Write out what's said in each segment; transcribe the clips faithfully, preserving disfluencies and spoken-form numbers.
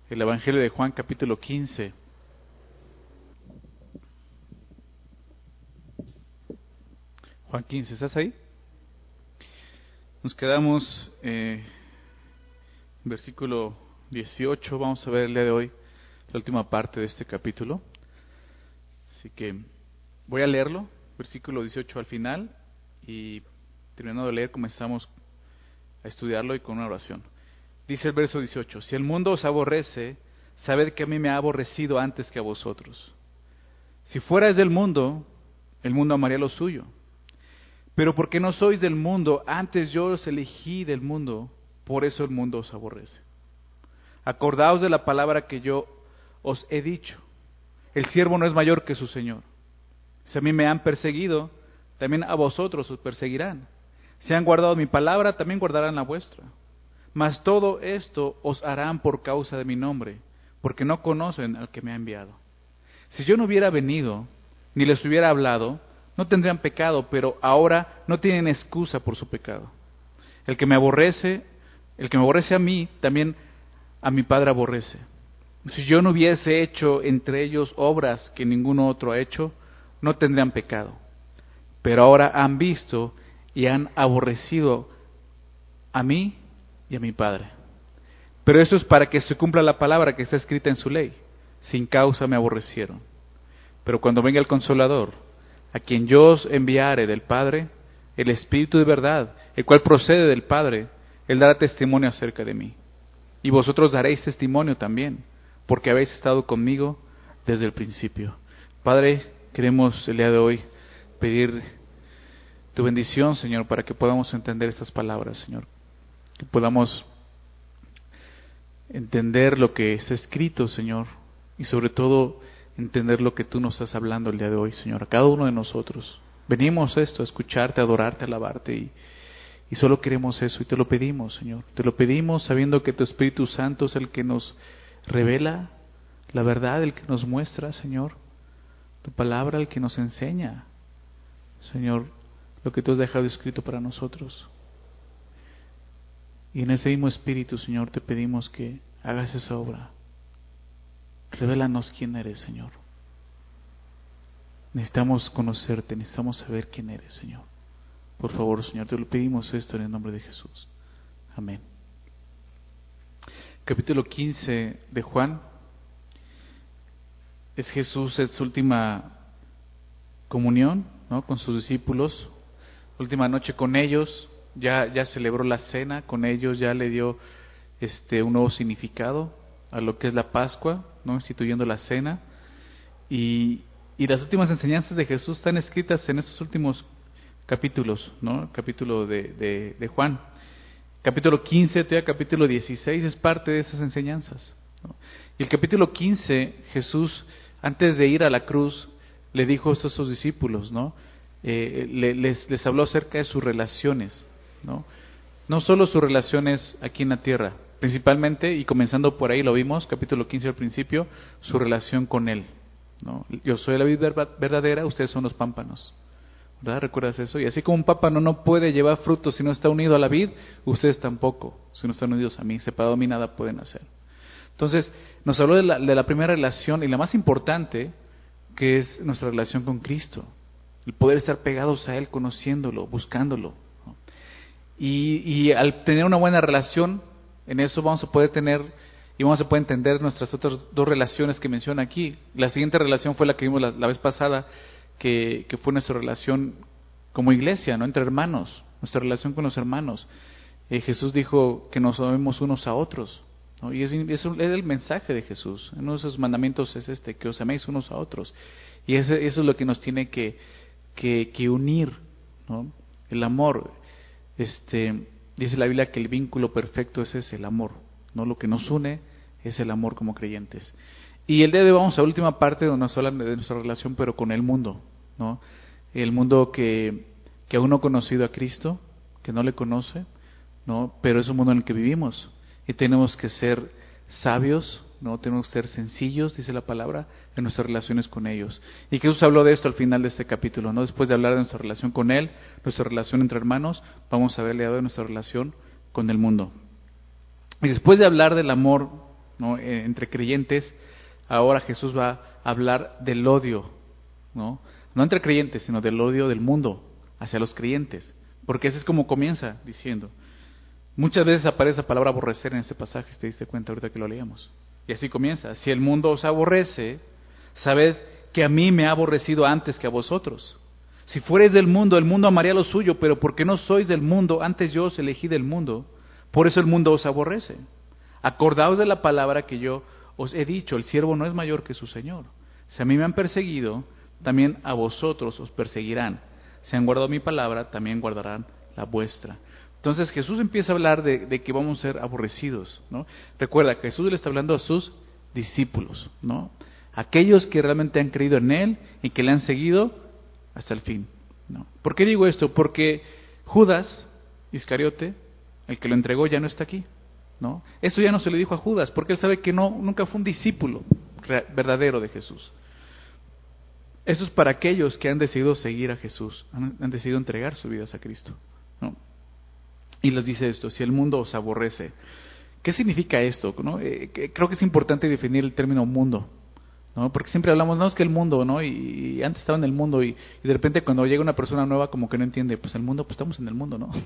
el Evangelio de Juan, capítulo quince. Juan quince, ¿estás ahí? Nos quedamos eh, en versículo dieciocho, vamos a ver el día de hoy la última parte de este capítulo. Así que voy a leerlo, versículo dieciocho al final, y terminando de leer comenzamos a estudiarlo y con una oración. Dice el verso dieciocho: si el mundo os aborrece, sabed que a mí me ha aborrecido antes que a vosotros. Si fuerais del mundo, el mundo amaría lo suyo. Pero porque no sois del mundo, antes yo os elegí del mundo, por eso el mundo os aborrece. Acordaos de la palabra que yo os he dicho: el siervo no es mayor que su señor. Si a mí me han perseguido, también a vosotros os perseguirán. Si han guardado mi palabra, también guardarán la vuestra. Mas todo esto os harán por causa de mi nombre, porque no conocen al que me ha enviado. Si yo no hubiera venido, ni les hubiera hablado, no tendrían pecado, pero ahora no tienen excusa por su pecado. El que me aborrece, el que me aborrece a mí, también a mi Padre aborrece. Si yo no hubiese hecho entre ellos obras que ninguno otro ha hecho, no tendrían pecado. Pero ahora han visto y han aborrecido a mí y a mi Padre. Pero eso es para que se cumpla la palabra que está escrita en su ley: sin causa me aborrecieron. Pero cuando venga el Consolador, a quien yo os enviare del Padre, el Espíritu de verdad, el cual procede del Padre, Él dará testimonio acerca de mí. Y vosotros daréis testimonio también, porque habéis estado conmigo desde el principio. Padre, queremos el día de hoy pedir tu bendición, Señor, para que podamos entender estas palabras, Señor. Que podamos entender lo que está escrito, Señor, y sobre todo entender lo que tú nos estás hablando el día de hoy, Señor, a cada uno de nosotros. Venimos a esto, a escucharte, a adorarte, a alabarte, y, y solo queremos eso, y te lo pedimos, Señor. Te lo pedimos sabiendo que tu Espíritu Santo es el que nos revela la verdad, el que nos muestra, Señor, tu palabra, el que nos enseña, Señor, lo que tú has dejado escrito para nosotros. Y en ese mismo Espíritu, Señor, te pedimos que hagas esa obra. Revélanos quién eres, Señor. Necesitamos conocerte, necesitamos saber quién eres, Señor. Por favor, Señor, te lo pedimos esto en el nombre de Jesús. Amén. Capítulo quince de Juan. Es Jesús en su última comunión, ¿no?, con sus discípulos. Última noche con ellos. Ya, ya celebró la cena con ellos, ya le dio este un nuevo significado a lo que es la Pascua, ¿no?, instituyendo la cena. Y, y las últimas enseñanzas de Jesús están escritas en estos últimos capítulos, ¿no? Capítulo de, de, de Juan. Capítulo quince, todavía capítulo dieciséis es parte de esas enseñanzas, ¿no? Y el capítulo quince, Jesús, antes de ir a la cruz, le dijo esto a sus discípulos, ¿no? Eh, le, les, les habló acerca de sus relaciones, ¿no? No solo sus relaciones aquí en la tierra, principalmente, y comenzando por ahí, lo vimos, capítulo quince al principio, su relación con Él, ¿no? Yo soy la vid verdadera, ustedes son los pámpanos, ¿verdad? ¿Recuerdas eso? Y así como un pámpano no puede llevar frutos si no está unido a la vid, ustedes tampoco, si no están unidos a mí, separado de mí nada pueden hacer. Entonces, nos habló de la, de la primera relación, y la más importante, que es nuestra relación con Cristo, el poder estar pegados a Él, conociéndolo, buscándolo, ¿no? Y, y al tener una buena relación, en eso vamos a poder tener y vamos a poder entender nuestras otras dos relaciones que menciona aquí. La siguiente relación fue la que vimos la, la vez pasada, que, que fue nuestra relación como iglesia, ¿no?, entre hermanos, nuestra relación con los hermanos. Eh, Jesús dijo que nos amemos unos a otros, ¿no? Y es, es, es el mensaje de Jesús. Uno de sus mandamientos es este, que os améis unos a otros. Y ese, eso es lo que nos tiene que, que, que unir, ¿no? El amor. Este, dice la Biblia que el vínculo perfecto es ese, el amor, ¿no? Lo que nos une es el amor como creyentes. Y el día de hoy vamos a la última parte donde nos hablan de nuestra relación, pero con el mundo, ¿no? El mundo que, que aún no ha conocido a Cristo, que no le conoce, ¿no? Pero es un mundo en el que vivimos y tenemos que ser sabios, ¿no? Tenemos que ser sencillos, dice la palabra, en nuestras relaciones con ellos. Y Jesús habló de esto al final de este capítulo, ¿no? Después de hablar de nuestra relación con Él, nuestra relación entre hermanos, vamos a ver de nuestra relación con el mundo. Y después de hablar del amor ¿no? Entre creyentes, ahora Jesús va a hablar del odio, ¿no? No entre creyentes, sino del odio del mundo hacia los creyentes, porque ese es como comienza diciendo. Muchas veces aparece la palabra aborrecer en este pasaje, te diste cuenta ahorita que lo leíamos. Y así comienza: si el mundo os aborrece, sabed que a mí me ha aborrecido antes que a vosotros. Si fuereis del mundo, el mundo amaría lo suyo, pero porque no sois del mundo, antes yo os elegí del mundo, por eso el mundo os aborrece. Acordaos de la palabra que yo os he dicho: el siervo no es mayor que su señor. Si a mí me han perseguido, también a vosotros os perseguirán. Si han guardado mi palabra, también guardarán la vuestra. Entonces Jesús empieza a hablar de, de que vamos a ser aborrecidos, ¿no? Recuerda que Jesús le está hablando a sus discípulos, ¿no? Aquellos que realmente han creído en Él y que le han seguido hasta el fin, ¿no? ¿Por qué digo esto? Porque Judas Iscariote, el que lo entregó, ya no está aquí, ¿no? Eso ya no se le dijo a Judas, porque él sabe que no, nunca fue un discípulo verdadero de Jesús. Eso es para aquellos que han decidido seguir a Jesús, han, han decidido entregar su vida a Cristo, ¿no? Y les dice esto: si el mundo os aborrece. ¿Qué significa esto, no? Eh, que, creo que es importante definir el término mundo, ¿no? Porque siempre hablamos, no, es que el mundo, ¿no? Y, y antes estaba en el mundo y, y de repente cuando llega una persona nueva como que no entiende, pues el mundo, pues estamos en el mundo, ¿no?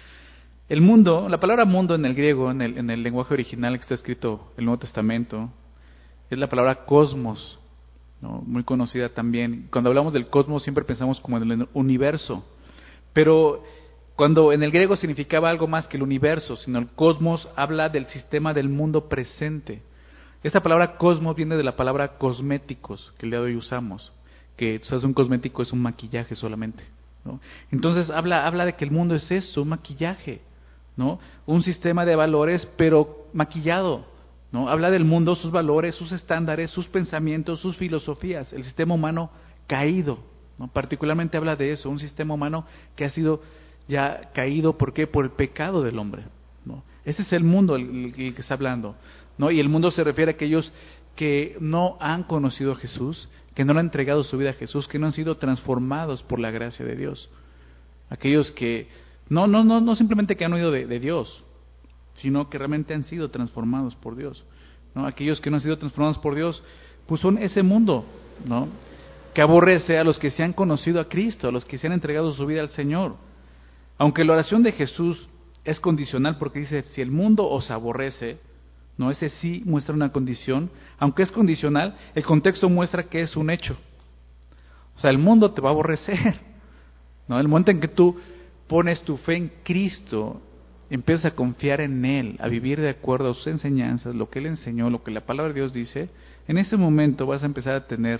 El mundo, la palabra mundo en el griego, en el, en el lenguaje original que está escrito en el Nuevo Testamento, es la palabra cosmos, ¿no? Muy conocida también. Cuando hablamos del cosmos siempre pensamos como en el universo, pero cuando en el griego significaba algo más que el universo, sino el cosmos habla del sistema del mundo presente. Esta palabra cosmos viene de la palabra cosméticos, que el día de hoy usamos, que tú sabes, un cosmético es un maquillaje solamente, ¿no? Entonces habla, habla de que el mundo es eso, un maquillaje, ¿no? Un sistema de valores pero maquillado, ¿no? Habla del mundo, sus valores, sus estándares, sus pensamientos, sus filosofías, el sistema humano caído, ¿no? Particularmente habla de eso, un sistema humano que ha sido ya caído. ¿Por qué? Por el pecado del hombre, ¿no? Ese es el mundo el, el que está hablando, ¿no? Y el mundo se refiere a aquellos que no han conocido a Jesús, que no le han entregado su vida a Jesús, que no han sido transformados por la gracia de Dios. Aquellos que no no no no simplemente que han oído de, de Dios, sino que realmente han sido transformados por Dios, ¿no? Aquellos que no han sido transformados por Dios, pues son ese mundo, ¿no? Que aborrece a los que se han conocido a Cristo, a los que se han entregado su vida al Señor. Aunque la oración de Jesús es condicional, porque dice: si el mundo os aborrece, no, ese sí muestra una condición. Aunque es condicional, el contexto muestra que es un hecho. O sea, el mundo te va a aborrecer, ¿no? El momento en que tú pones tu fe en Cristo, empiezas a confiar en Él, a vivir de acuerdo a sus enseñanzas, lo que Él enseñó, lo que la palabra de Dios dice, en ese momento vas a empezar a tener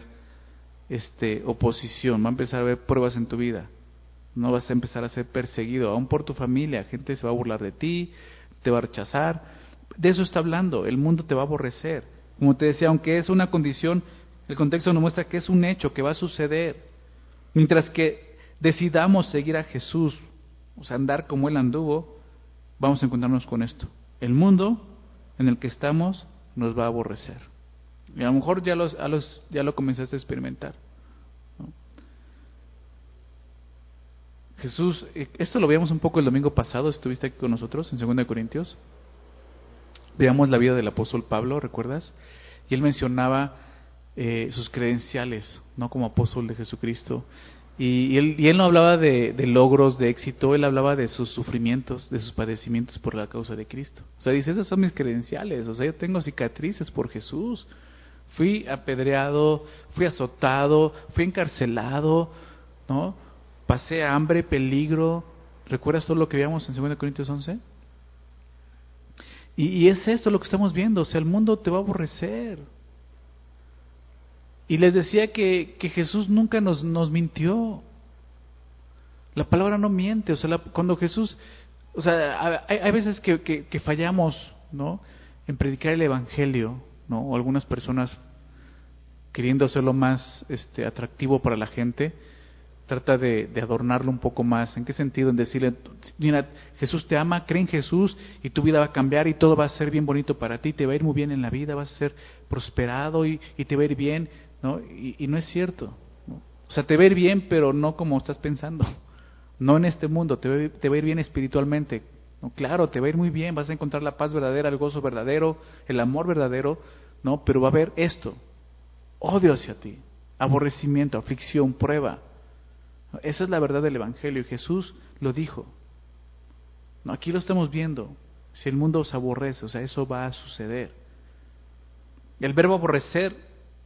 este, oposición, va a empezar a haber pruebas en tu vida. No vas a empezar a ser perseguido, aún por tu familia. Gente se va a burlar de ti, te va a rechazar. De eso está hablando. El mundo te va a aborrecer. Como te decía, aunque es una condición, el contexto nos muestra que es un hecho, que va a suceder. Mientras que decidamos seguir a Jesús, o sea, andar como Él anduvo, vamos a encontrarnos con esto: el mundo en el que estamos nos va a aborrecer. Y a lo mejor ya, los, a los, ya lo comenzaste a experimentar, ¿no? Jesús, esto lo veíamos un poco el domingo pasado, estuviste aquí con nosotros en segunda de Corintios. Veamos la vida del apóstol Pablo, ¿recuerdas? Y él mencionaba eh, sus credenciales, ¿no? Como apóstol de Jesucristo. Y, y, él, y él no hablaba de, de logros, de éxito, él hablaba de sus sufrimientos, de sus padecimientos por la causa de Cristo. O sea, dice: esas son mis credenciales, o sea, yo tengo cicatrices por Jesús. Fui apedreado, fui azotado, fui encarcelado, ¿no? Pasé hambre, peligro. ¿Recuerdas todo lo que veíamos en segunda de Corintios once? Y, y es esto lo que estamos viendo. O sea, el mundo te va a aborrecer. Y les decía que, que Jesús nunca nos, nos mintió. La palabra no miente. O sea, la, cuando Jesús, o sea, hay, hay veces que, que, que fallamos, ¿no? En predicar el evangelio, ¿no? O algunas personas, queriendo hacerlo más este, atractivo para la gente, trata de, de adornarlo un poco más. ¿En qué sentido? En decirle: mira, Jesús te ama, cree en Jesús y tu vida va a cambiar y todo va a ser bien bonito para ti, te va a ir muy bien en la vida, vas a ser prosperado y, y te va a ir bien, ¿no? Y, y no es cierto, ¿no? O sea, te va a ir bien, pero no como estás pensando, no en este mundo. Te va, te va a ir bien espiritualmente, No, claro, te va a ir muy bien, vas a encontrar la paz verdadera, el gozo verdadero, el amor verdadero, no, pero va a haber esto, odio hacia ti, aborrecimiento, aflicción, prueba. Esa es la verdad del Evangelio y Jesús lo dijo. No, aquí lo estamos viendo. Si el mundo os aborrece, o sea, eso va a suceder. El verbo aborrecer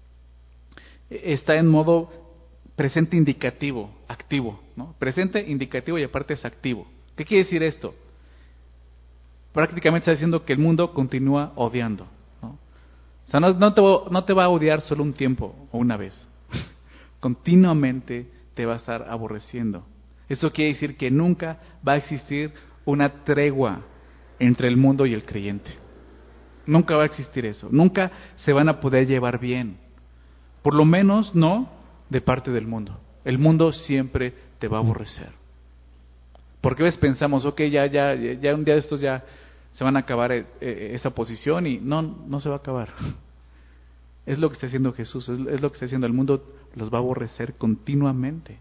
está en modo presente indicativo, activo, ¿no? Presente indicativo y aparte es activo. ¿Qué quiere decir esto? Prácticamente está diciendo que el mundo continúa odiando, ¿no? O sea, no, no, te, no te va a odiar solo un tiempo o una vez. Continuamente te va a estar aborreciendo. Esto quiere decir que nunca va a existir una tregua entre el mundo y el creyente. Nunca va a existir eso. Nunca se van a poder llevar bien. Por lo menos no de parte del mundo. El mundo siempre te va a aborrecer. Porque a veces pensamos, ok, ya, ya, ya un día de estos ya se van a acabar eh, eh, esa posición y no, no se va a acabar. Es lo que está haciendo Jesús, es, es lo que está haciendo el mundo, los va a aborrecer continuamente.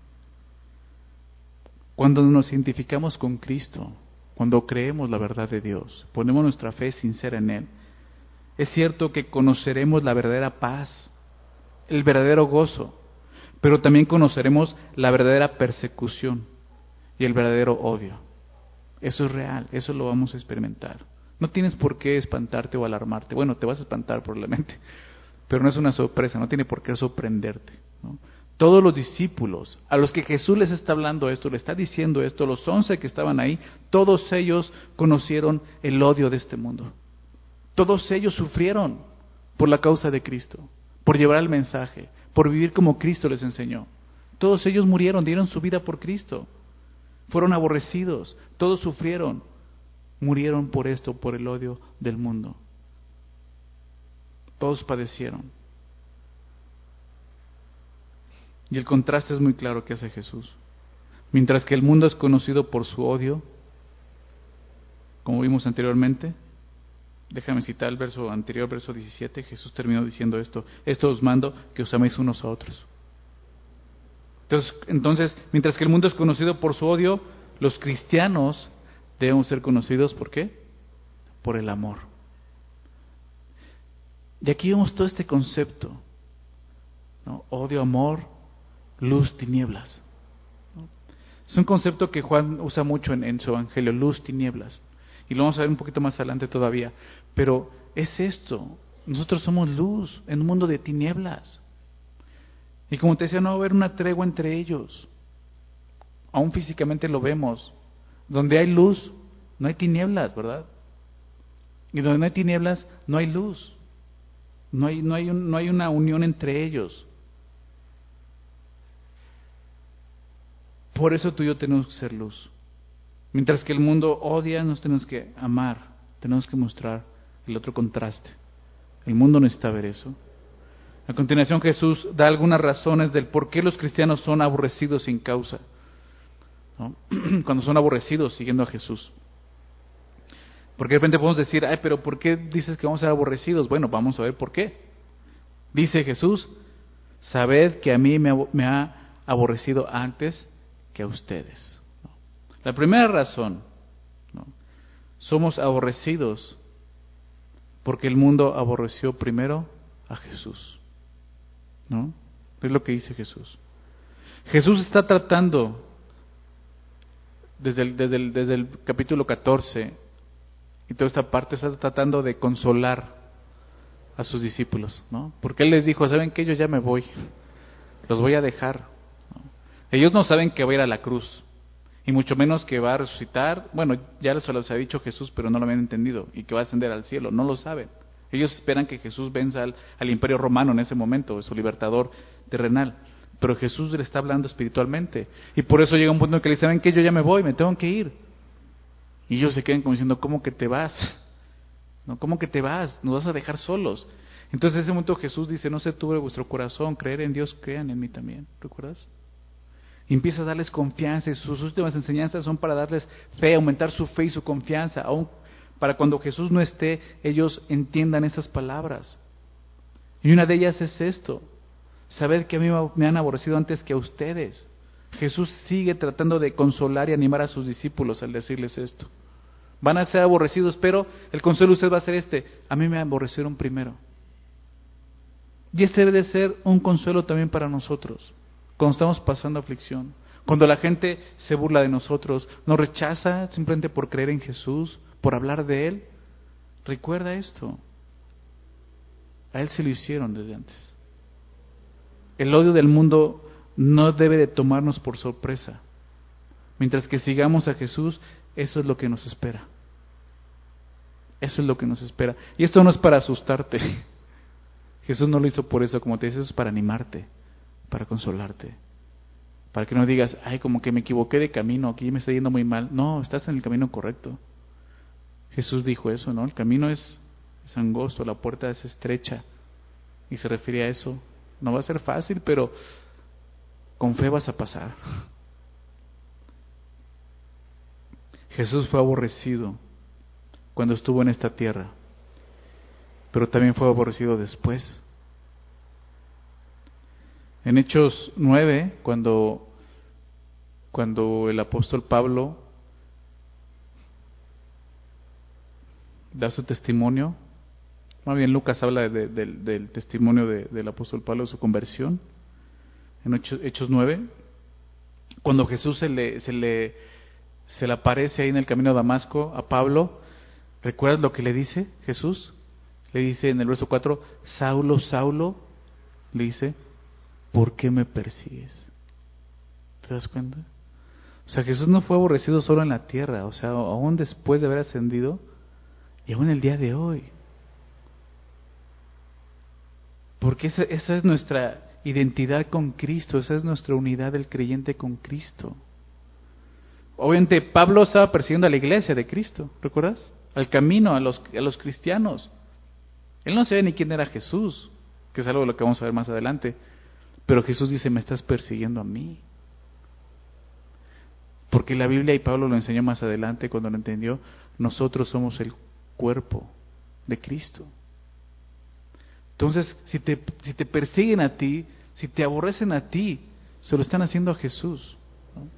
Cuando nos identificamos con Cristo, cuando creemos la verdad de Dios, ponemos nuestra fe sincera en Él, es cierto que conoceremos la verdadera paz, el verdadero gozo, pero también conoceremos la verdadera persecución y el verdadero odio. Eso es real, eso lo vamos a experimentar. No tienes por qué espantarte o alarmarte. Bueno, te vas a espantar probablemente, pero no es una sorpresa, no tiene por qué sorprenderte, ¿no? Todos los discípulos a los que Jesús les está hablando esto, le está diciendo esto, los once que estaban ahí, todos ellos conocieron el odio de este mundo. Todos ellos sufrieron por la causa de Cristo, por llevar el mensaje, por vivir como Cristo les enseñó. Todos ellos murieron, dieron su vida por Cristo. Fueron aborrecidos, todos sufrieron, murieron por esto, por el odio del mundo. Todos padecieron. Y el contraste es muy claro que hace Jesús. Mientras que el mundo es conocido por su odio, como vimos anteriormente, déjame citar el verso anterior, verso diecisiete, Jesús terminó diciendo esto: esto os mando, que os améis unos a otros. Entonces, entonces, mientras que el mundo es conocido por su odio, los cristianos debemos ser conocidos, ¿por qué? Por el amor. Y aquí vemos todo este concepto, ¿no? Odio, amor, luz, tinieblas, ¿no? Es un concepto que Juan usa mucho en, en su evangelio, luz, tinieblas. Y lo vamos a ver un poquito más adelante todavía. Pero es esto, nosotros somos luz en un mundo de tinieblas. Y como te decía, no va a haber una tregua entre ellos. Aún físicamente lo vemos. Donde hay luz, no hay tinieblas, ¿verdad? Y donde no hay tinieblas, no hay luz. No hay, no hay, un, no hay una unión entre ellos. Por eso tú y yo tenemos que ser luz. Mientras que el mundo odia, nos tenemos que amar. Tenemos que mostrar el otro contraste. El mundo necesita ver eso. A continuación Jesús da algunas razones del por qué los cristianos son aborrecidos sin causa, ¿no? Cuando son aborrecidos siguiendo a Jesús. Porque de repente podemos decir, ay, pero ¿por qué dices que vamos a ser aborrecidos? Bueno, vamos a ver por qué. Dice Jesús, sabed que a mí me, me ha aborrecido antes que a ustedes. La primera razón, ¿no? Somos aborrecidos porque el mundo aborreció primero a Jesús, ¿no? Es lo que dice Jesús. Jesús está tratando desde el, desde el, desde el capítulo catorce y toda esta parte está tratando de consolar a sus discípulos, ¿no? Porque Él les dijo, ¿saben qué? Yo ya me voy, los voy a dejar, ¿no? Ellos no saben que va a ir a la cruz, y mucho menos que va a resucitar. Bueno, ya se los ha dicho Jesús, pero no lo habían entendido, y que va a ascender al cielo, no lo saben. Ellos esperan que Jesús venza al, al imperio romano en ese momento, su libertador terrenal, pero Jesús le está hablando espiritualmente, y por eso llega un punto en que le dicen, ¿saben qué? Yo ya me voy, me tengo que ir. Y ellos se quedan como diciendo, ¿cómo que te vas? ¿No? ¿Cómo que te vas? ¿Nos vas a dejar solos? Entonces en ese momento Jesús dice, no se turbe vuestro corazón, creer en Dios, crean en mí también. ¿Recuerdas? Y empieza a darles confianza, y sus últimas enseñanzas son para darles fe, aumentar su fe y su confianza, aún para cuando Jesús no esté, ellos entiendan esas palabras. Y una de ellas es esto: sabed que a mí me han aborrecido antes que a ustedes. Jesús sigue tratando de consolar y animar a sus discípulos al decirles esto. Van a ser aborrecidos, pero el consuelo de usted va a ser este: a mí me aborrecieron primero. Y este debe de ser un consuelo también para nosotros, cuando estamos pasando aflicción, cuando la gente se burla de nosotros, nos rechaza simplemente por creer en Jesús, por hablar de Él. Recuerda esto: a Él se lo hicieron desde antes. El odio del mundo no debe de tomarnos por sorpresa. Mientras que sigamos a Jesús, eso es lo que nos espera. Eso es lo que nos espera. Y esto no es para asustarte. Jesús no lo hizo por eso, como te dice, eso es para animarte, para consolarte, para que no digas: ay, como que me equivoqué de camino, aquí me está yendo muy mal. No, estás en el camino correcto. Jesús dijo eso, ¿no? El camino es, es angosto, la puerta es estrecha, y se refiere a eso. No va a ser fácil, pero con fe vas a pasar. Jesús fue aborrecido cuando estuvo en esta tierra, pero también fue aborrecido después. En Hechos nueve, cuando, cuando el apóstol Pablo da su testimonio, más bien Lucas habla de, de, del testimonio de, del apóstol Pablo, de su conversión, en Hechos, Hechos nueve, cuando Jesús se le, se, le, se le aparece ahí en el camino a Damasco a Pablo, ¿recuerdas lo que le dice Jesús? Le dice en el verso cuatro: Saulo, Saulo, le dice, ¿por qué me persigues? ¿Te das cuenta? O sea, Jesús no fue aborrecido solo en la tierra, o sea, aún después de haber ascendido, y aún el día de hoy. Porque esa, esa es nuestra identidad con Cristo, esa es nuestra unidad del creyente con Cristo. Obviamente Pablo estaba persiguiendo a la iglesia de Cristo, ¿recuerdas? Al camino, a los, a los cristianos. Él no sabía ni quién era Jesús, que es algo de lo que vamos a ver más adelante. Pero Jesús dice: me estás persiguiendo a mí. Porque la Biblia, y Pablo lo enseñó más adelante cuando lo entendió, nosotros somos el cuerpo de Cristo. Entonces, si te, si te persiguen a ti, si te aborrecen a ti, se lo están haciendo a Jesús, ¿no?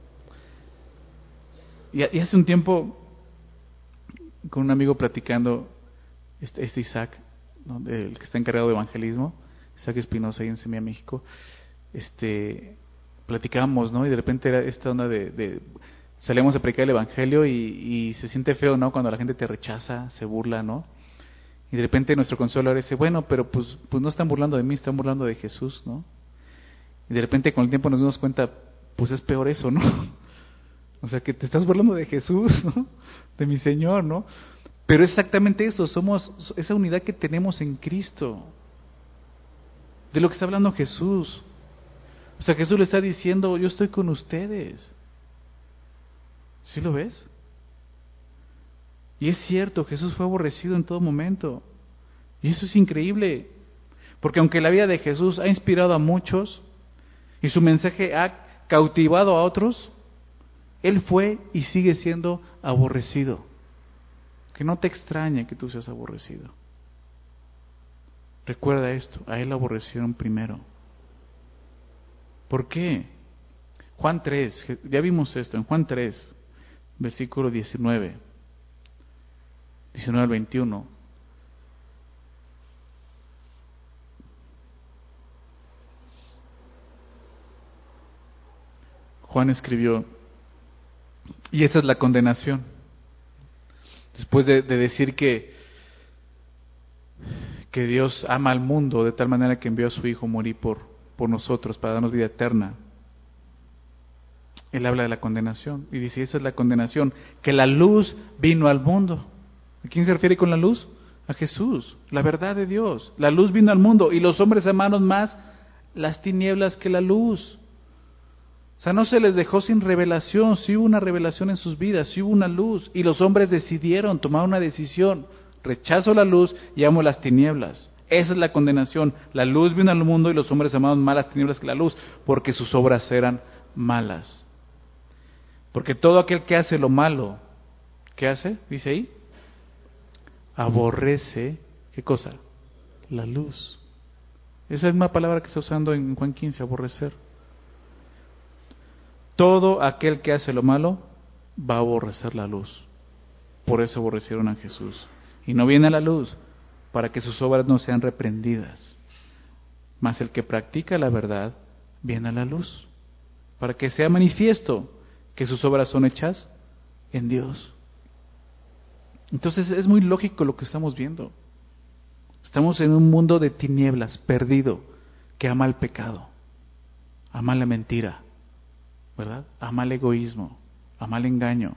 Y, y hace un tiempo, con un amigo platicando, este, este Isaac, ¿no?, el que está encargado de evangelismo, Isaac Espinosa, ahí en Semilla, México, este, platicábamos, ¿no? Y de repente era esta onda de, de salíamos a predicar el evangelio y, y se siente feo, ¿no?, cuando la gente te rechaza, se burla, ¿no? Y de repente nuestro consuelo dice: bueno, pero pues, pues no están burlando de mí, están burlando de Jesús, ¿no? Y de repente con el tiempo nos dimos cuenta: pues es peor eso, ¿no? O sea, que te estás burlando de Jesús, ¿no? De mi Señor, ¿no? Pero es exactamente eso, somos esa unidad que tenemos en Cristo, de lo que está hablando Jesús. O sea, Jesús le está diciendo: yo estoy con ustedes. ¿Sí lo ves? Y es cierto, Jesús fue aborrecido en todo momento. Y eso es increíble, porque aunque la vida de Jesús ha inspirado a muchos y su mensaje ha cautivado a otros, Él fue y sigue siendo aborrecido. Que no te extrañe que tú seas aborrecido. Recuerda esto: a Él aborrecieron primero. ¿Por qué? Juan tres, ya vimos esto en Juan tres, versículo diecinueve, diecinueve al veintiuno. Juan escribió: y esa es la condenación. Después de, de decir que, que Dios ama al mundo de tal manera que envió a su Hijo a morir por, por nosotros, para darnos vida eterna, Él habla de la condenación y dice: esa es la condenación, que la luz vino al mundo. ¿A quién se refiere con la luz? A Jesús, la verdad de Dios. La luz vino al mundo y los hombres amaron más las tinieblas que la luz. O sea, no se les dejó sin revelación, sí hubo una revelación en sus vidas, sí hubo una luz, y los hombres decidieron, tomaron una decisión: rechazo la luz y amo las tinieblas. Esa es la condenación. La luz vino al mundo y los hombres amaron más las tinieblas que la luz, porque sus obras eran malas. Porque todo aquel que hace lo malo, ¿qué hace? Dice ahí, aborrece, ¿qué cosa? La luz. Esa es una palabra que está usando en Juan quince, aborrecer. Todo aquel que hace lo malo va a aborrecer la luz. por eso aborrecieron a Jesús. Y no viene a la luz para que sus obras no sean reprendidas. Mas el que practica la verdad viene a la luz para que sea manifiesto que sus obras son hechas en Dios. Entonces es muy lógico lo que estamos viendo. Estamos en un mundo de tinieblas, perdido, que ama el pecado, ama la mentira, ¿verdad? Ama el egoísmo, ama el engaño.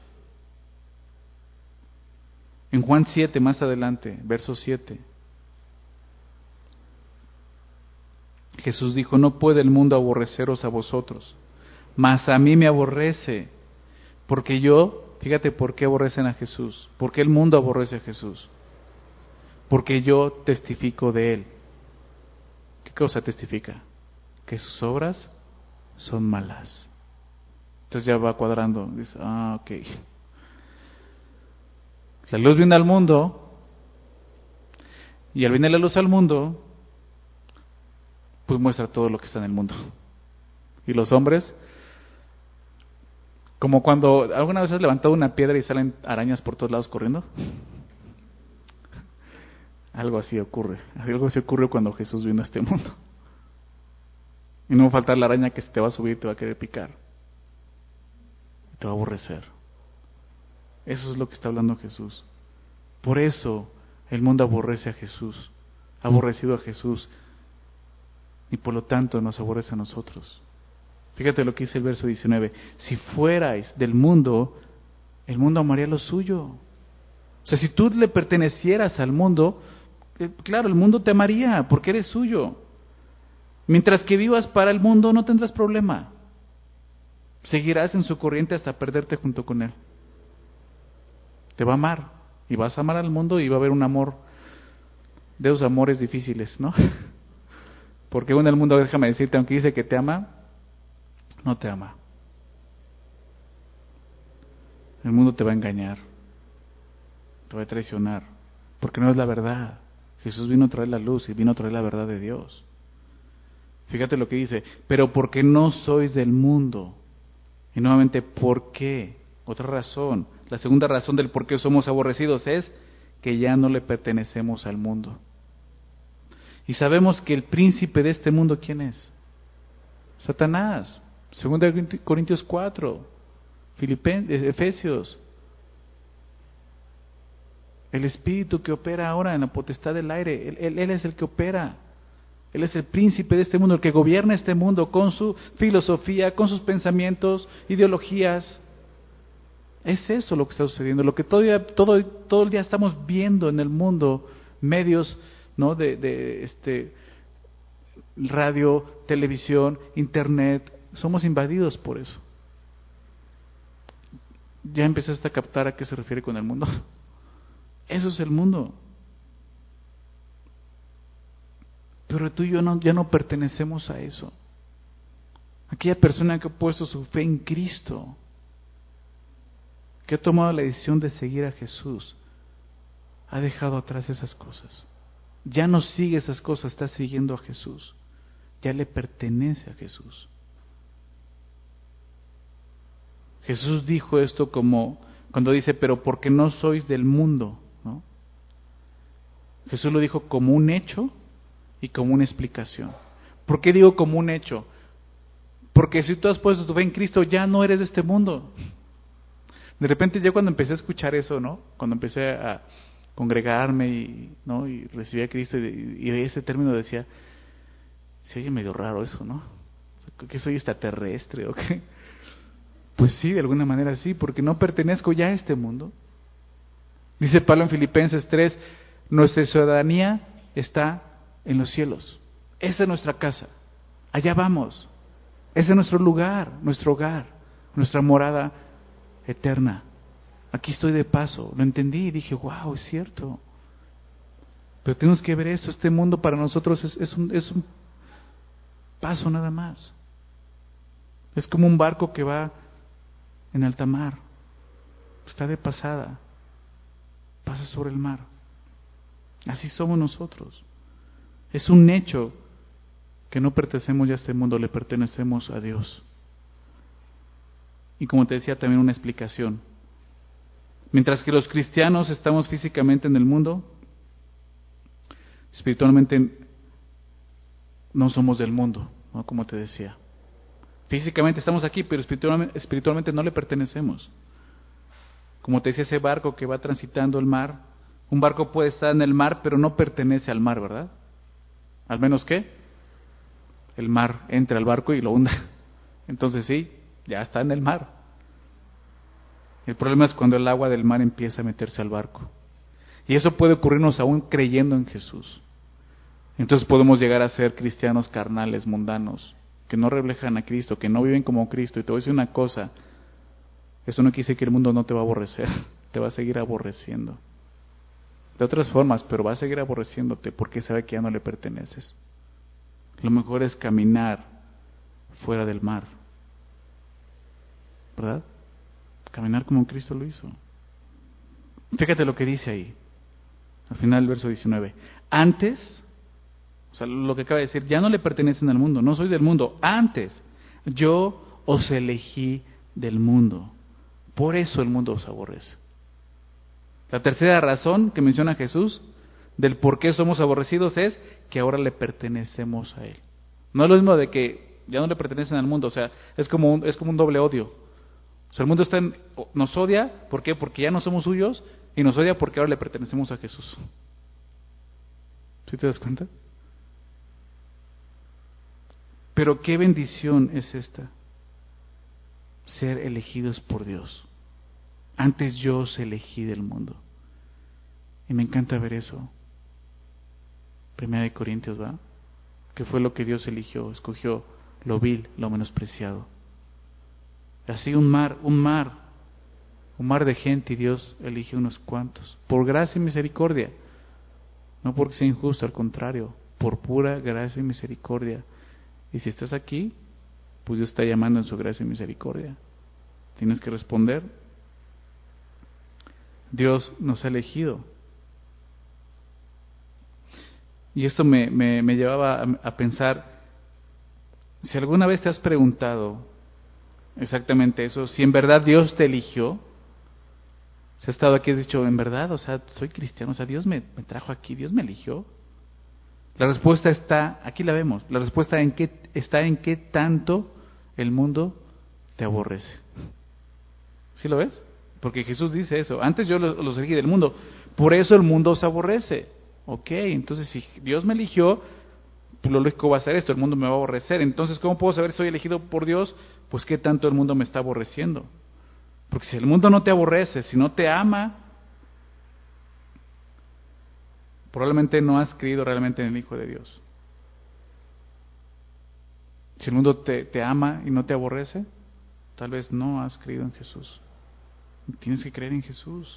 En Juan siete, más adelante, verso siete, Jesús dijo: no puede el mundo aborreceros a vosotros, mas a mí me aborrece, porque yo, fíjate por qué aborrecen a Jesús, por qué el mundo aborrece a Jesús, porque yo testifico de Él. ¿Qué cosa testifica? Que sus obras son malas. Entonces ya va cuadrando, dice, ah, ok. La luz viene al mundo, y al venir la luz al mundo, pues muestra todo lo que está en el mundo. Y los hombres, como cuando alguna vez has levantado una piedra y salen arañas por todos lados corriendo. Algo así ocurre. Algo así ocurre cuando Jesús vino a este mundo. Y no va a faltar la araña que se te va a subir y te va a querer picar. Y te va a aborrecer. Eso es lo que está hablando Jesús. Por eso el mundo aborrece a Jesús. Ha aborrecido a Jesús. Y por lo tanto nos aborrece a nosotros. Fíjate lo que dice el verso diecinueve. Si fuerais del mundo, el mundo amaría lo suyo. O sea, si tú le pertenecieras al mundo, eh, claro, el mundo te amaría porque eres suyo. Mientras que vivas para el mundo no tendrás problema. Seguirás en su corriente hasta perderte junto con él. Te va a amar y vas a amar al mundo y va a haber un amor de esos amores difíciles, ¿no? Porque uno en el mundo, déjame decirte, aunque dice que te ama, no te ama. El mundo te va a engañar, te va a traicionar, porque no es la verdad. Jesús vino a traer la luz y vino a traer la verdad de Dios. Fíjate lo que dice, pero porque no sois del mundo. Y nuevamente, ¿por qué? Otra razón, la segunda razón del por qué somos aborrecidos es que ya no le pertenecemos al mundo. Y sabemos que el príncipe de este mundo, ¿quién es? Satanás. Segunda Corintios cuatro, Filipenses, Efesios. El espíritu que opera ahora en la potestad del aire, él, él, él es el que opera. Él es el príncipe de este mundo, el que gobierna este mundo con su filosofía, con sus pensamientos, ideologías. Es eso lo que está sucediendo, lo que todavía, todo, todo el día estamos viendo en el mundo, medios, ¿no? de, de este, radio, televisión, internet, somos invadidos por eso. ¿Ya empezaste a captar a qué se refiere con el mundo? Eso es el mundo. Pero tú y yo no, ya no pertenecemos a eso. Aquella persona que ha puesto su fe en Cristo, que ha tomado la decisión de seguir a Jesús, ha dejado atrás esas cosas. Ya no sigue esas cosas, está siguiendo a Jesús. Ya le pertenece a Jesús. Jesús dijo esto como cuando dice, pero porque no sois del mundo, ¿no? Jesús lo dijo como un hecho y como una explicación. ¿Por qué digo como un hecho? Porque si tú has puesto tu fe en Cristo, ya no eres de este mundo. De repente yo cuando empecé a escuchar eso, ¿no? Cuando empecé a congregarme y, ¿no? y recibí a Cristo y, y ese término decía, se oye medio raro eso, ¿no? ¿Que soy extraterrestre o qué? Pues sí, de alguna manera sí, porque no pertenezco ya a este mundo. Dice Pablo en Filipenses tres, nuestra ciudadanía está en los cielos. Esa es nuestra casa. Allá vamos. Ese es nuestro lugar, nuestro hogar, nuestra morada eterna. Aquí estoy de paso. Lo entendí y dije, wow, es cierto. Pero tenemos que ver eso. Este mundo para nosotros es, es, un, es un paso nada más. Es como un barco que va en alta mar. Está de pasada. Pasa sobre el mar. Así somos nosotros. Es un hecho que no pertenecemos ya a este mundo, le pertenecemos a Dios. Y como te decía, también una explicación. Mientras que los cristianos estamos físicamente en el mundo, espiritualmente no somos del mundo, ¿no? Como te decía. Físicamente estamos aquí, pero espiritualmente, espiritualmente no le pertenecemos. Como te decía, ese barco que va transitando el mar, un barco puede estar en el mar, pero no pertenece al mar, ¿verdad? Al menos que el mar entre al barco y lo hunda. Entonces sí, ya está en el mar. El problema es cuando el agua del mar empieza a meterse al barco. Y eso puede ocurrirnos aún creyendo en Jesús. Entonces podemos llegar a ser cristianos carnales, mundanos, que no reflejan a Cristo, que no viven como Cristo. Y te voy a decir una cosa, eso no quiere decir que el mundo no te va a aborrecer, te va a seguir aborreciendo. De otras formas, pero va a seguir aborreciéndote porque sabe que ya no le perteneces. Lo mejor es caminar fuera del mar, ¿verdad? Caminar como Cristo lo hizo. Fíjate lo que dice ahí, al final del verso diecinueve. Antes, o sea, lo que acaba de decir, ya no le pertenecen al mundo, no sois del mundo. Antes, yo os elegí del mundo. Por eso el mundo os aborrece. La tercera razón que menciona Jesús del por qué somos aborrecidos es que ahora le pertenecemos a Él. No es lo mismo de que ya no le pertenecen al mundo, o sea, es como un, es como un doble odio. O sea, el mundo está en, nos odia, ¿por qué? Porque ya no somos suyos, y nos odia porque ahora le pertenecemos a Jesús. ¿Sí te das cuenta? Pero qué bendición es esta, ser elegidos por Dios. Antes yo os elegí del mundo. Y me encanta ver eso. Primera de Corintios, ¿va? Que fue lo que Dios eligió, escogió lo vil, lo menospreciado. Así un mar, un mar, un mar de gente, y Dios elige unos cuantos, por gracia y misericordia, no porque sea injusto, al contrario, por pura gracia y misericordia. Y si estás aquí, pues Dios está llamando en su gracia y misericordia. Tienes que responder. Dios nos ha elegido. Y esto me, me, me llevaba a, a pensar, si alguna vez te has preguntado exactamente eso, si en verdad Dios te eligió, si has estado aquí y has dicho, en verdad, o sea, soy cristiano, o sea, Dios me, me trajo aquí, Dios me eligió. La respuesta está, aquí la vemos, la respuesta en qué, está en qué tanto el mundo te aborrece. ¿Sí lo ves? Porque Jesús dice eso, antes yo los, los elegí del mundo, por eso el mundo os aborrece. Ok, entonces si Dios me eligió, pues lo lógico va a ser esto, el mundo me va a aborrecer. Entonces, ¿cómo puedo saber si soy elegido por Dios? Pues qué tanto el mundo me está aborreciendo. Porque si el mundo no te aborrece, si no te ama, probablemente no has creído realmente en el Hijo de Dios. Si el mundo te, te ama y no te aborrece, tal vez no has creído en Jesús. Tienes que creer en Jesús.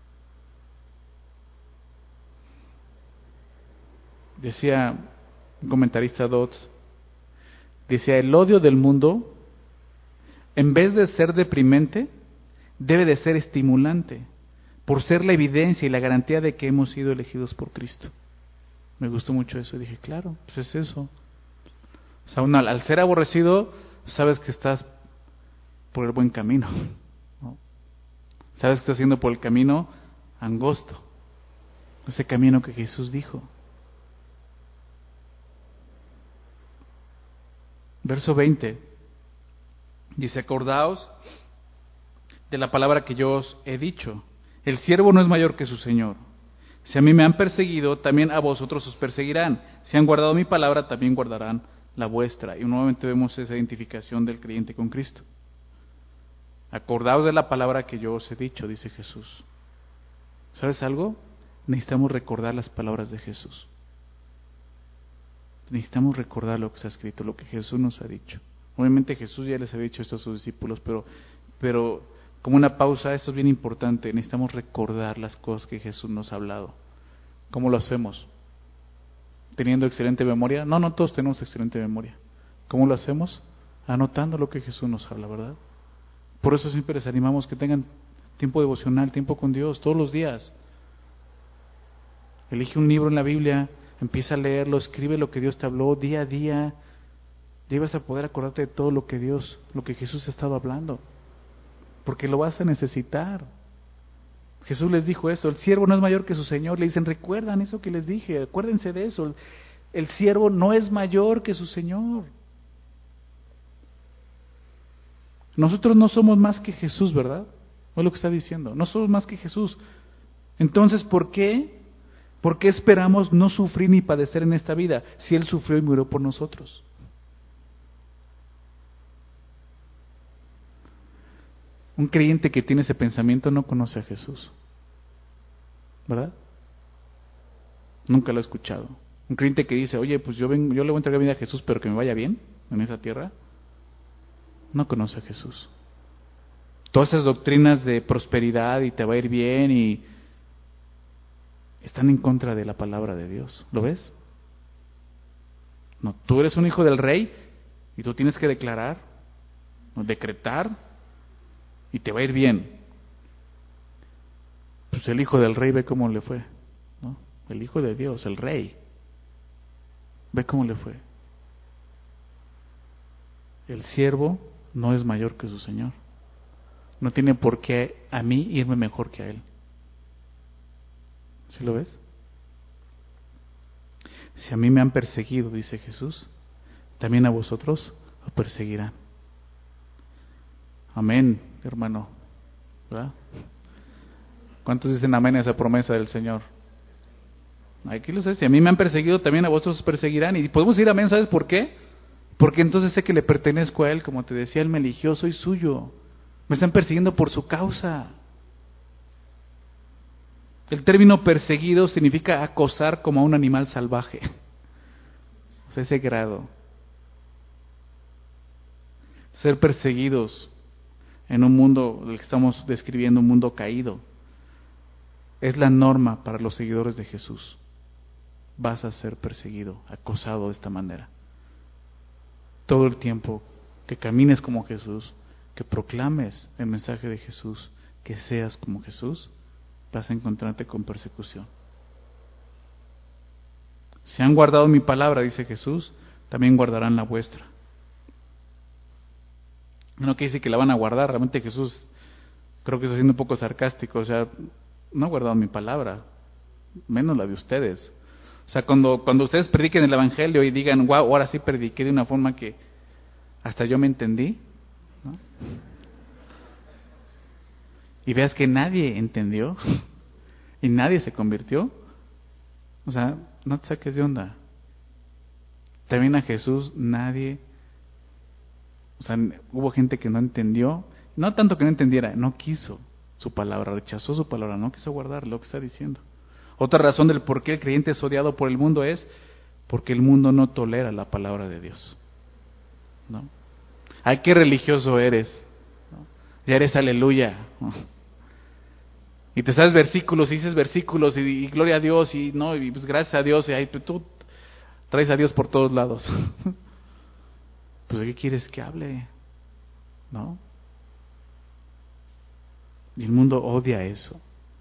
Decía un comentarista Dodds, decía, el odio del mundo, en vez de ser deprimente, debe de ser estimulante, por ser la evidencia y la garantía de que hemos sido elegidos por Cristo. Me gustó mucho eso y dije, claro, pues es eso. O sea, uno, al ser aborrecido, sabes que estás por el buen camino, ¿no? Sabes que estás yendo por el camino angosto, ese camino que Jesús dijo. Verso veinte, dice, acordaos de la palabra que yo os he dicho, el siervo no es mayor que su Señor. Si a mí me han perseguido, también a vosotros os perseguirán. Si han guardado mi palabra, también guardarán la vuestra. Y nuevamente vemos esa identificación del creyente con Cristo. Acordaos de la palabra que yo os he dicho, dice Jesús. ¿Sabes algo? Necesitamos recordar las palabras de Jesús. Necesitamos recordar lo que está escrito, lo que Jesús nos ha dicho. Obviamente Jesús ya les había dicho esto a sus discípulos, pero, pero como una pausa, esto es bien importante, necesitamos recordar las cosas que Jesús nos ha hablado. ¿Cómo lo hacemos? ¿Teniendo excelente memoria? No, no todos tenemos excelente memoria. ¿Cómo lo hacemos? Anotando lo que Jesús nos habla, ¿verdad? Por eso siempre les animamos que tengan tiempo devocional, tiempo con Dios, todos los días. Elige un libro en la Biblia, empieza a leerlo, escribe lo que Dios te habló día a día. Ya vas a poder acordarte de todo lo que Dios, lo que Jesús ha estado hablando, porque lo vas a necesitar. Jesús les dijo eso, el siervo no es mayor que su Señor. Le dicen, recuerdan eso que les dije, acuérdense de eso. El siervo no es mayor que su Señor. Nosotros no somos más que Jesús, ¿verdad? No es lo que está diciendo, no somos más que Jesús. Entonces, ¿por qué? ¿Por qué esperamos no sufrir ni padecer en esta vida si Él sufrió y murió por nosotros? Un creyente que tiene ese pensamiento no conoce a Jesús, ¿verdad? Nunca lo he escuchado. Un creyente que dice, oye, pues yo, vengo, yo le voy a entregar mi vida a Jesús, pero que me vaya bien en esa tierra, no conoce a Jesús. Todas esas doctrinas de prosperidad y te va a ir bien y están en contra de la palabra de Dios. ¿Lo ves? No, tú eres un hijo del rey y tú tienes que declarar, ¿no? decretar y te va a ir bien. Pues el hijo del rey ve cómo le fue, ¿no? El hijo de Dios, el rey, ve cómo le fue. El siervo no es mayor que su Señor. No tiene por qué a mí irme mejor que a Él. ¿Sí lo ves? Si a mí me han perseguido, dice Jesús, también a vosotros os perseguirán. Amén, hermano. ¿Verdad? ¿Cuántos dicen amén a esa promesa del Señor? Aquí lo sé, si a mí me han perseguido, también a vosotros os perseguirán. Y podemos decir amén, ¿sabes por qué? Porque entonces sé que le pertenezco a Él, como te decía, Él me eligió, soy suyo. Me están persiguiendo por su causa. El término perseguido significa acosar como a un animal salvaje. O sea, ese grado. Ser perseguidos en un mundo, el que estamos describiendo, un mundo caído, es la norma para los seguidores de Jesús. Vas a ser perseguido, acosado de esta manera. Todo el tiempo que camines como Jesús, que proclames el mensaje de Jesús, que seas como Jesús, vas a encontrarte con persecución. Si han guardado mi palabra, dice Jesús, también guardarán la vuestra. No que dice que la van a guardar, realmente Jesús creo que está siendo un poco sarcástico, o sea, no ha guardado mi palabra, menos la de ustedes. O sea, cuando, cuando ustedes prediquen el Evangelio y digan, wow, ahora sí prediqué de una forma que hasta yo me entendí, ¿no? Y veas que nadie entendió y nadie se convirtió, o sea, no te saques de onda. También a Jesús nadie, o sea, hubo gente que no entendió, no tanto que no entendiera, no quiso su palabra, rechazó su palabra, no quiso guardar lo que está diciendo. Otra razón del por qué el creyente es odiado por el mundo es porque el mundo no tolera la palabra de Dios, ¿no? Ay, qué religioso eres, ¿no? Ya eres aleluya, ¿no? Y te sabes versículos y dices versículos y, y gloria a Dios y no y pues gracias a Dios y ahí tú, tú traes a Dios por todos lados. Pues ¿de qué quieres que hable? ¿No? Y el mundo odia eso.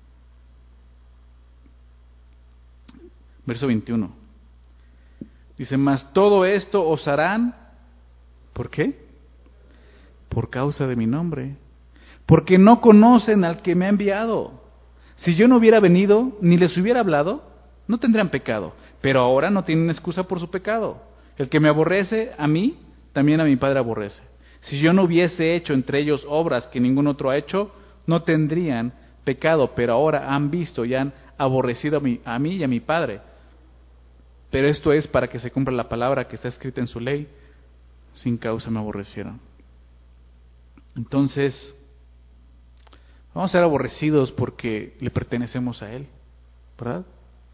Verso veintiuno. Dice, mas todo esto os harán, ¿por qué? Por causa de mi nombre. Porque no conocen al que me ha enviado. Si yo no hubiera venido, ni les hubiera hablado, no tendrían pecado. Pero ahora no tienen excusa por su pecado. El que me aborrece a mí, también a mi Padre aborrece. Si yo no hubiese hecho entre ellos obras que ningún otro ha hecho, no tendrían pecado. Pero ahora han visto y han aborrecido a mí, a mí y a mi Padre. Pero esto es para que se cumpla la palabra que está escrita en su ley. Sin causa me aborrecieron. Entonces, vamos a ser aborrecidos porque le pertenecemos a Él, ¿verdad?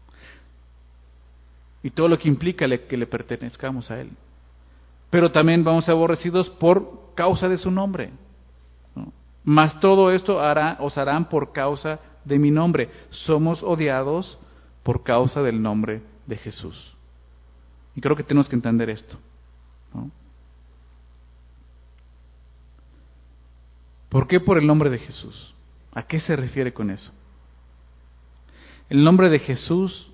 Y todo lo que implica que le pertenezcamos a Él. Pero también vamos a ser aborrecidos por causa de su nombre, ¿no? Mas todo esto hará, os harán por causa de mi nombre. Somos odiados por causa del nombre de Jesús. Y creo que tenemos que entender esto, ¿no? ¿Por qué por el nombre de Jesús? ¿A qué se refiere con eso? El nombre de Jesús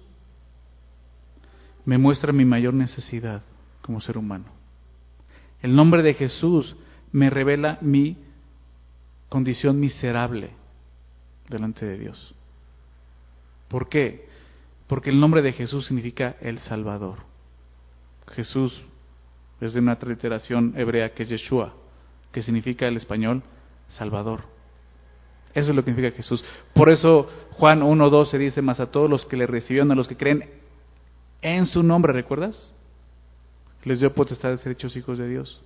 me muestra mi mayor necesidad como ser humano. El nombre de Jesús me revela mi condición miserable. delante de Dios. ¿Por qué? Porque el nombre de Jesús significa el Salvador. Jesús es de una transliteración hebrea que es Yeshua, que significa en español Salvador. Eso es lo que significa Jesús. Por eso Juan uno doce dice: más a todos los que le recibieron, a los que creen en su nombre, ¿recuerdas? Les dio potestad de ser hechos hijos de Dios.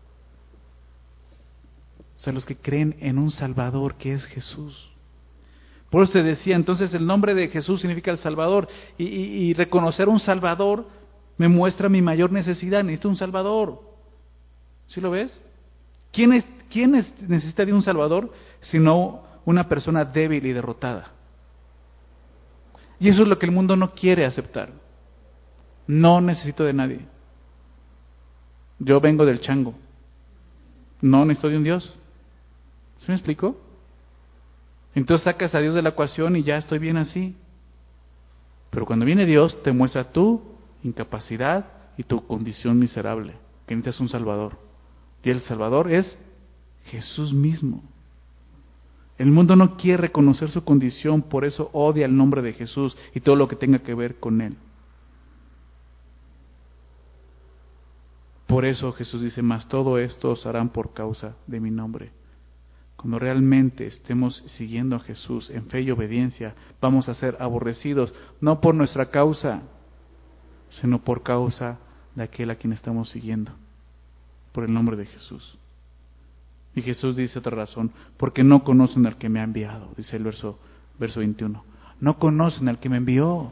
O sea, los que creen en un Salvador que es Jesús. Por eso te decía, entonces el nombre de Jesús significa el Salvador. Y, y, y reconocer un Salvador me muestra mi mayor necesidad. Necesito un Salvador. ¿Sí lo ves? ¿Quién, es, quién es, necesita de un Salvador sino una persona débil y derrotada? Y eso es lo que el mundo no quiere aceptar. No necesito de nadie. Yo vengo del chango. No necesito de un Dios. ¿Sí me explico? Entonces sacas a Dios de la ecuación y ya estoy bien así. Pero cuando viene Dios te muestra tu incapacidad y tu condición miserable, que necesitas un Salvador. Y el Salvador es Jesús mismo. El mundo no quiere reconocer su condición, por eso odia el nombre de Jesús y todo lo que tenga que ver con Él. Por eso Jesús dice: más todo esto os harán por causa de mi nombre. Cuando realmente estemos siguiendo a Jesús en fe y obediencia, vamos a ser aborrecidos, no por nuestra causa, sino por causa de aquel a quien estamos siguiendo, por el nombre de Jesús. Y Jesús dice otra razón: porque no conocen al que me ha enviado, dice el verso, verso veintiuno. No conocen al que me envió.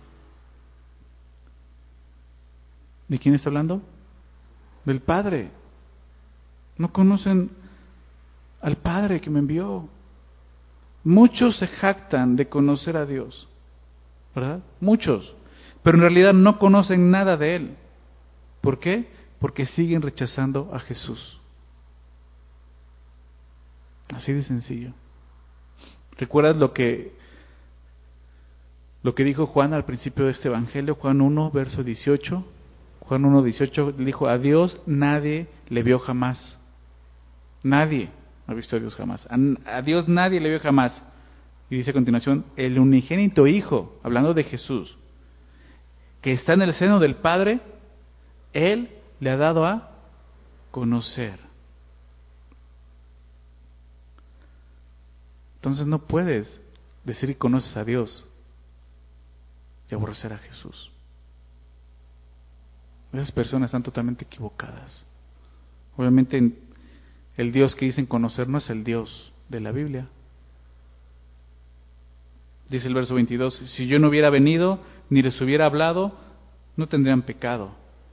¿De quién está hablando? Del Padre. No conocen al Padre que me envió. Muchos se jactan de conocer a Dios, ¿verdad? Muchos, pero en realidad no conocen nada de Él. ¿Por qué? Porque siguen rechazando a Jesús. Así de sencillo. ¿Recuerdas lo que lo que dijo Juan al principio de este evangelio? Juan uno, verso dieciocho. Juan uno, dieciocho dijo: a Dios nadie le vio jamás. Nadie ha visto a Dios jamás. A Dios nadie le vio jamás. Y dice a continuación: el unigénito Hijo, hablando de Jesús, que está en el seno del Padre, Él le ha dado a conocer. Entonces no puedes decir que conoces a Dios y aborrecer a Jesús. Esas personas están totalmente equivocadas. Obviamente el Dios que dicen conocer no es el Dios de la Biblia. Dice el verso veintidós: si yo no hubiera venido ni les hubiera hablado, no tendrían pecado.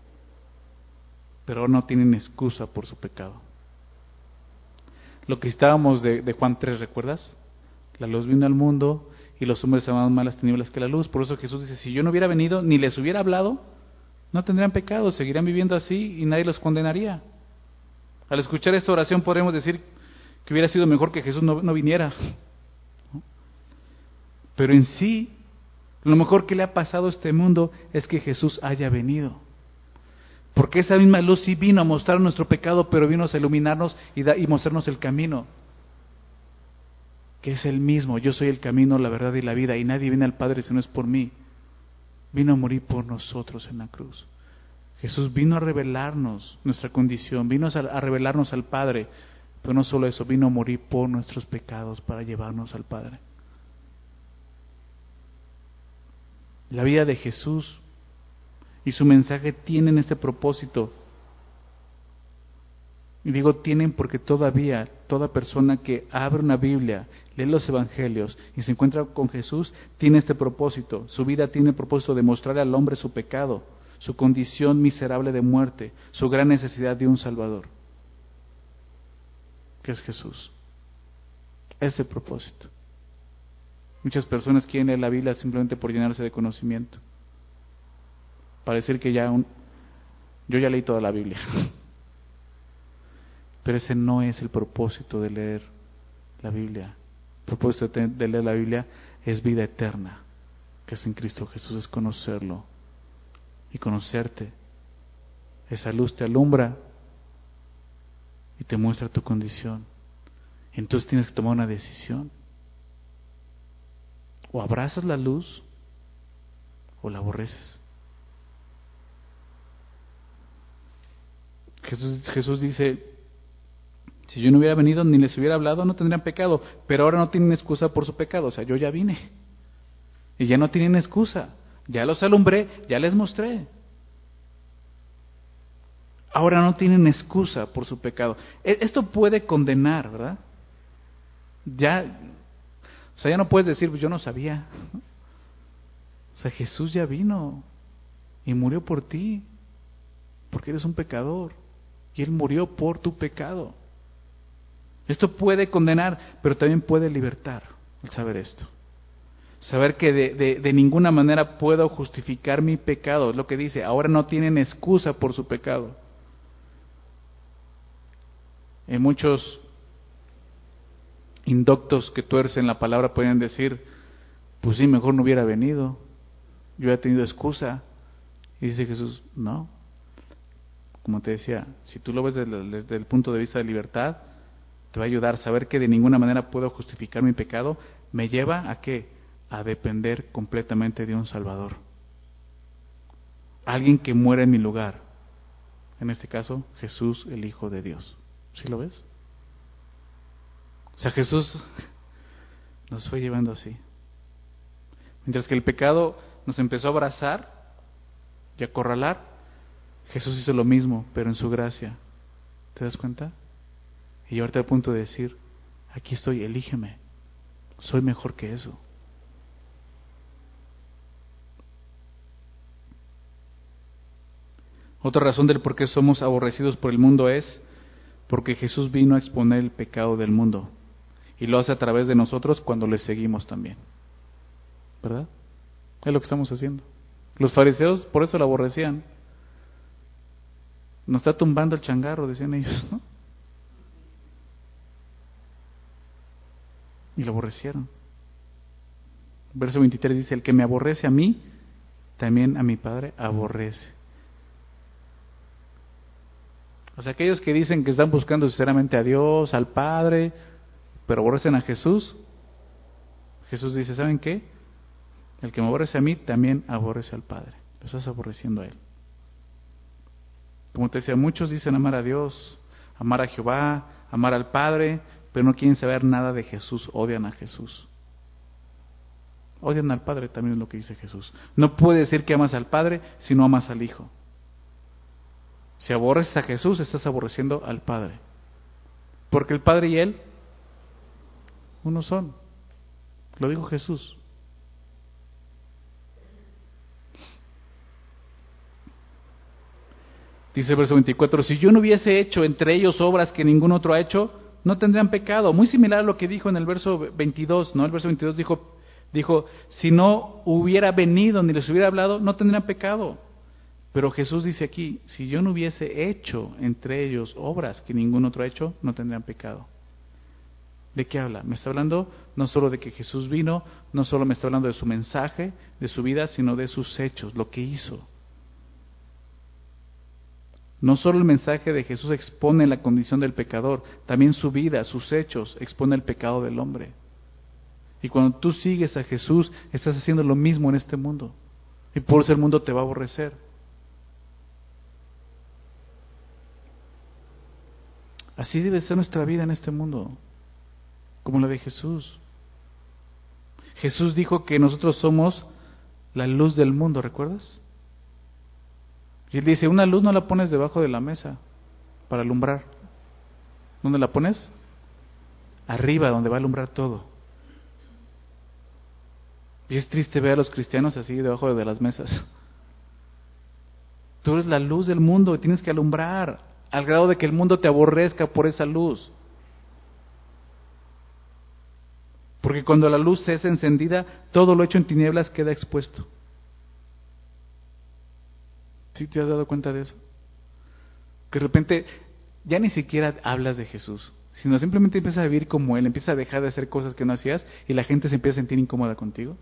Pero no tienen excusa por su pecado. Lo que citábamos de, de Juan tres, ¿recuerdas? La luz vino al mundo y los hombres amaban más las tinieblas que la luz. Por eso Jesús dice: si yo no hubiera venido ni les hubiera hablado, no tendrían pecado, seguirían viviendo así y nadie los condenaría. Al escuchar esta oración podremos decir que hubiera sido mejor que Jesús no, no viniera. Pero en sí, lo mejor que le ha pasado a este mundo es que Jesús haya venido. Porque esa misma luz sí vino a mostrar nuestro pecado, pero vino a iluminarnos y, da, y mostrarnos el camino. Que es el mismo: yo soy el camino, la verdad y la vida, y nadie viene al Padre si no es por mí. Vino a morir por nosotros en la cruz. Jesús vino a revelarnos nuestra condición, vino a revelarnos al Padre, pero no solo eso, vino a morir por nuestros pecados para llevarnos al Padre. La vida de Jesús y su mensaje tienen este propósito. Y digo tienen porque todavía toda persona que abre una Biblia, lee los evangelios y se encuentra con Jesús, tiene este propósito. Su vida tiene el propósito de mostrarle al hombre su pecado, su condición miserable de muerte, su gran necesidad de un Salvador, que es Jesús. Ese es el propósito. Muchas personas quieren leer la Biblia simplemente por llenarse de conocimiento, para decir que ya un, yo ya leí toda la Biblia. Pero ese no es el propósito de leer la Biblia. El propósito de leer la Biblia es vida eterna, que es en Cristo Jesús, es conocerlo y conocerte. Esa luz te alumbra y te muestra tu condición. Entonces tienes que tomar una decisión. O abrazas la luz o la aborreces. Jesús, Jesús dice, si yo no hubiera venido ni les hubiera hablado, no tendrían pecado, pero ahora no tienen excusa por su pecado. O sea, yo ya vine y ya no tienen excusa. Ya los alumbré, ya les mostré. Ahora no tienen excusa por su pecado. Esto puede condenar, ¿verdad? Ya, o sea, ya no puedes decir, pues yo no sabía. O sea, Jesús ya vino y murió por ti, porque eres un pecador, y Él murió por tu pecado. Esto puede condenar, pero también puede libertar, el saber esto. Saber que de, de, de ninguna manera puedo justificar mi pecado, es lo que dice, ahora no tienen excusa por su pecado. Hay muchos indoctos que tuercen la palabra pueden decir, pues sí, mejor no hubiera venido, yo he tenido excusa. Y dice Jesús, no. Como te decía, si tú lo ves desde, desde el punto de vista de libertad, te va a ayudar a saber que de ninguna manera puedo justificar mi pecado. Me lleva a qué? A depender completamente de un Salvador. Alguien que muera en mi lugar. En este caso, Jesús, el Hijo de Dios. ¿Sí lo ves? O sea, Jesús nos fue llevando así. Mientras que el pecado nos empezó a abrazar y a acorralar, Jesús hizo lo mismo, pero en su gracia. ¿Te das cuenta? Y yo ahorita a punto de decir, aquí estoy, elígeme. Soy mejor que eso. Otra razón del por qué somos aborrecidos por el mundo es porque Jesús vino a exponer el pecado del mundo. Y lo hace a través de nosotros cuando le seguimos también. ¿Verdad? Es lo que estamos haciendo. Los fariseos por eso lo aborrecían. Nos está tumbando el changarro, decían ellos, ¿no? Y lo aborrecieron. Verso veintitrés dice, el que me aborrece a mí, también a mi Padre aborrece. O sea, aquellos que dicen que están buscando sinceramente a Dios, al Padre, pero aborrecen a Jesús, Jesús dice, ¿saben qué? El que me aborrece a mí, también aborrece al Padre. Lo estás aborreciendo a Él. Como te decía, muchos dicen amar a Dios, amar a Jehová, amar al Padre, pero no quieren saber nada de Jesús, odian a Jesús. Odian al Padre, también es lo que dice Jesús. No puedes decir que amas al Padre si no amas al Hijo. Si aborreces a Jesús, estás aborreciendo al Padre. Porque el Padre y Él, uno son. Lo dijo Jesús. Dice el verso veinticuatro, si yo no hubiese hecho entre ellos obras que ningún otro ha hecho, no tendrían pecado. Muy similar a lo que dijo en el verso veintidós, ¿no? El verso veintidós dijo, dijo, si no hubiera venido ni les hubiera hablado, no tendrían pecado. Pero Jesús dice aquí, si yo no hubiese hecho entre ellos obras que ningún otro ha hecho, no tendrían pecado. ¿De qué habla? Me está hablando no solo de que Jesús vino, no solo me está hablando de su mensaje, de su vida, sino de sus hechos, lo que hizo. No solo el mensaje de Jesús expone la condición del pecador, también su vida, sus hechos, expone el pecado del hombre. Y cuando tú sigues a Jesús, estás haciendo lo mismo en este mundo. Y por eso el mundo te va a aborrecer. Así debe ser nuestra vida en este mundo, como la de Jesús. Jesús dijo que nosotros somos la luz del mundo, ¿recuerdas? Y él dice, una luz no la pones debajo de la mesa para alumbrar. ¿Dónde la pones? Arriba, donde va a alumbrar todo. Y es triste ver a los cristianos así debajo de las mesas. Tú eres la luz del mundo y tienes que alumbrar al grado de que el mundo te aborrezca por esa luz. Porque cuando la luz es encendida, todo lo hecho en tinieblas queda expuesto. ¿Sí te has dado cuenta de eso? Que de repente ya ni siquiera hablas de Jesús, sino simplemente empiezas a vivir como Él, empiezas a dejar de hacer cosas que no hacías y la gente se empieza a sentir incómoda contigo.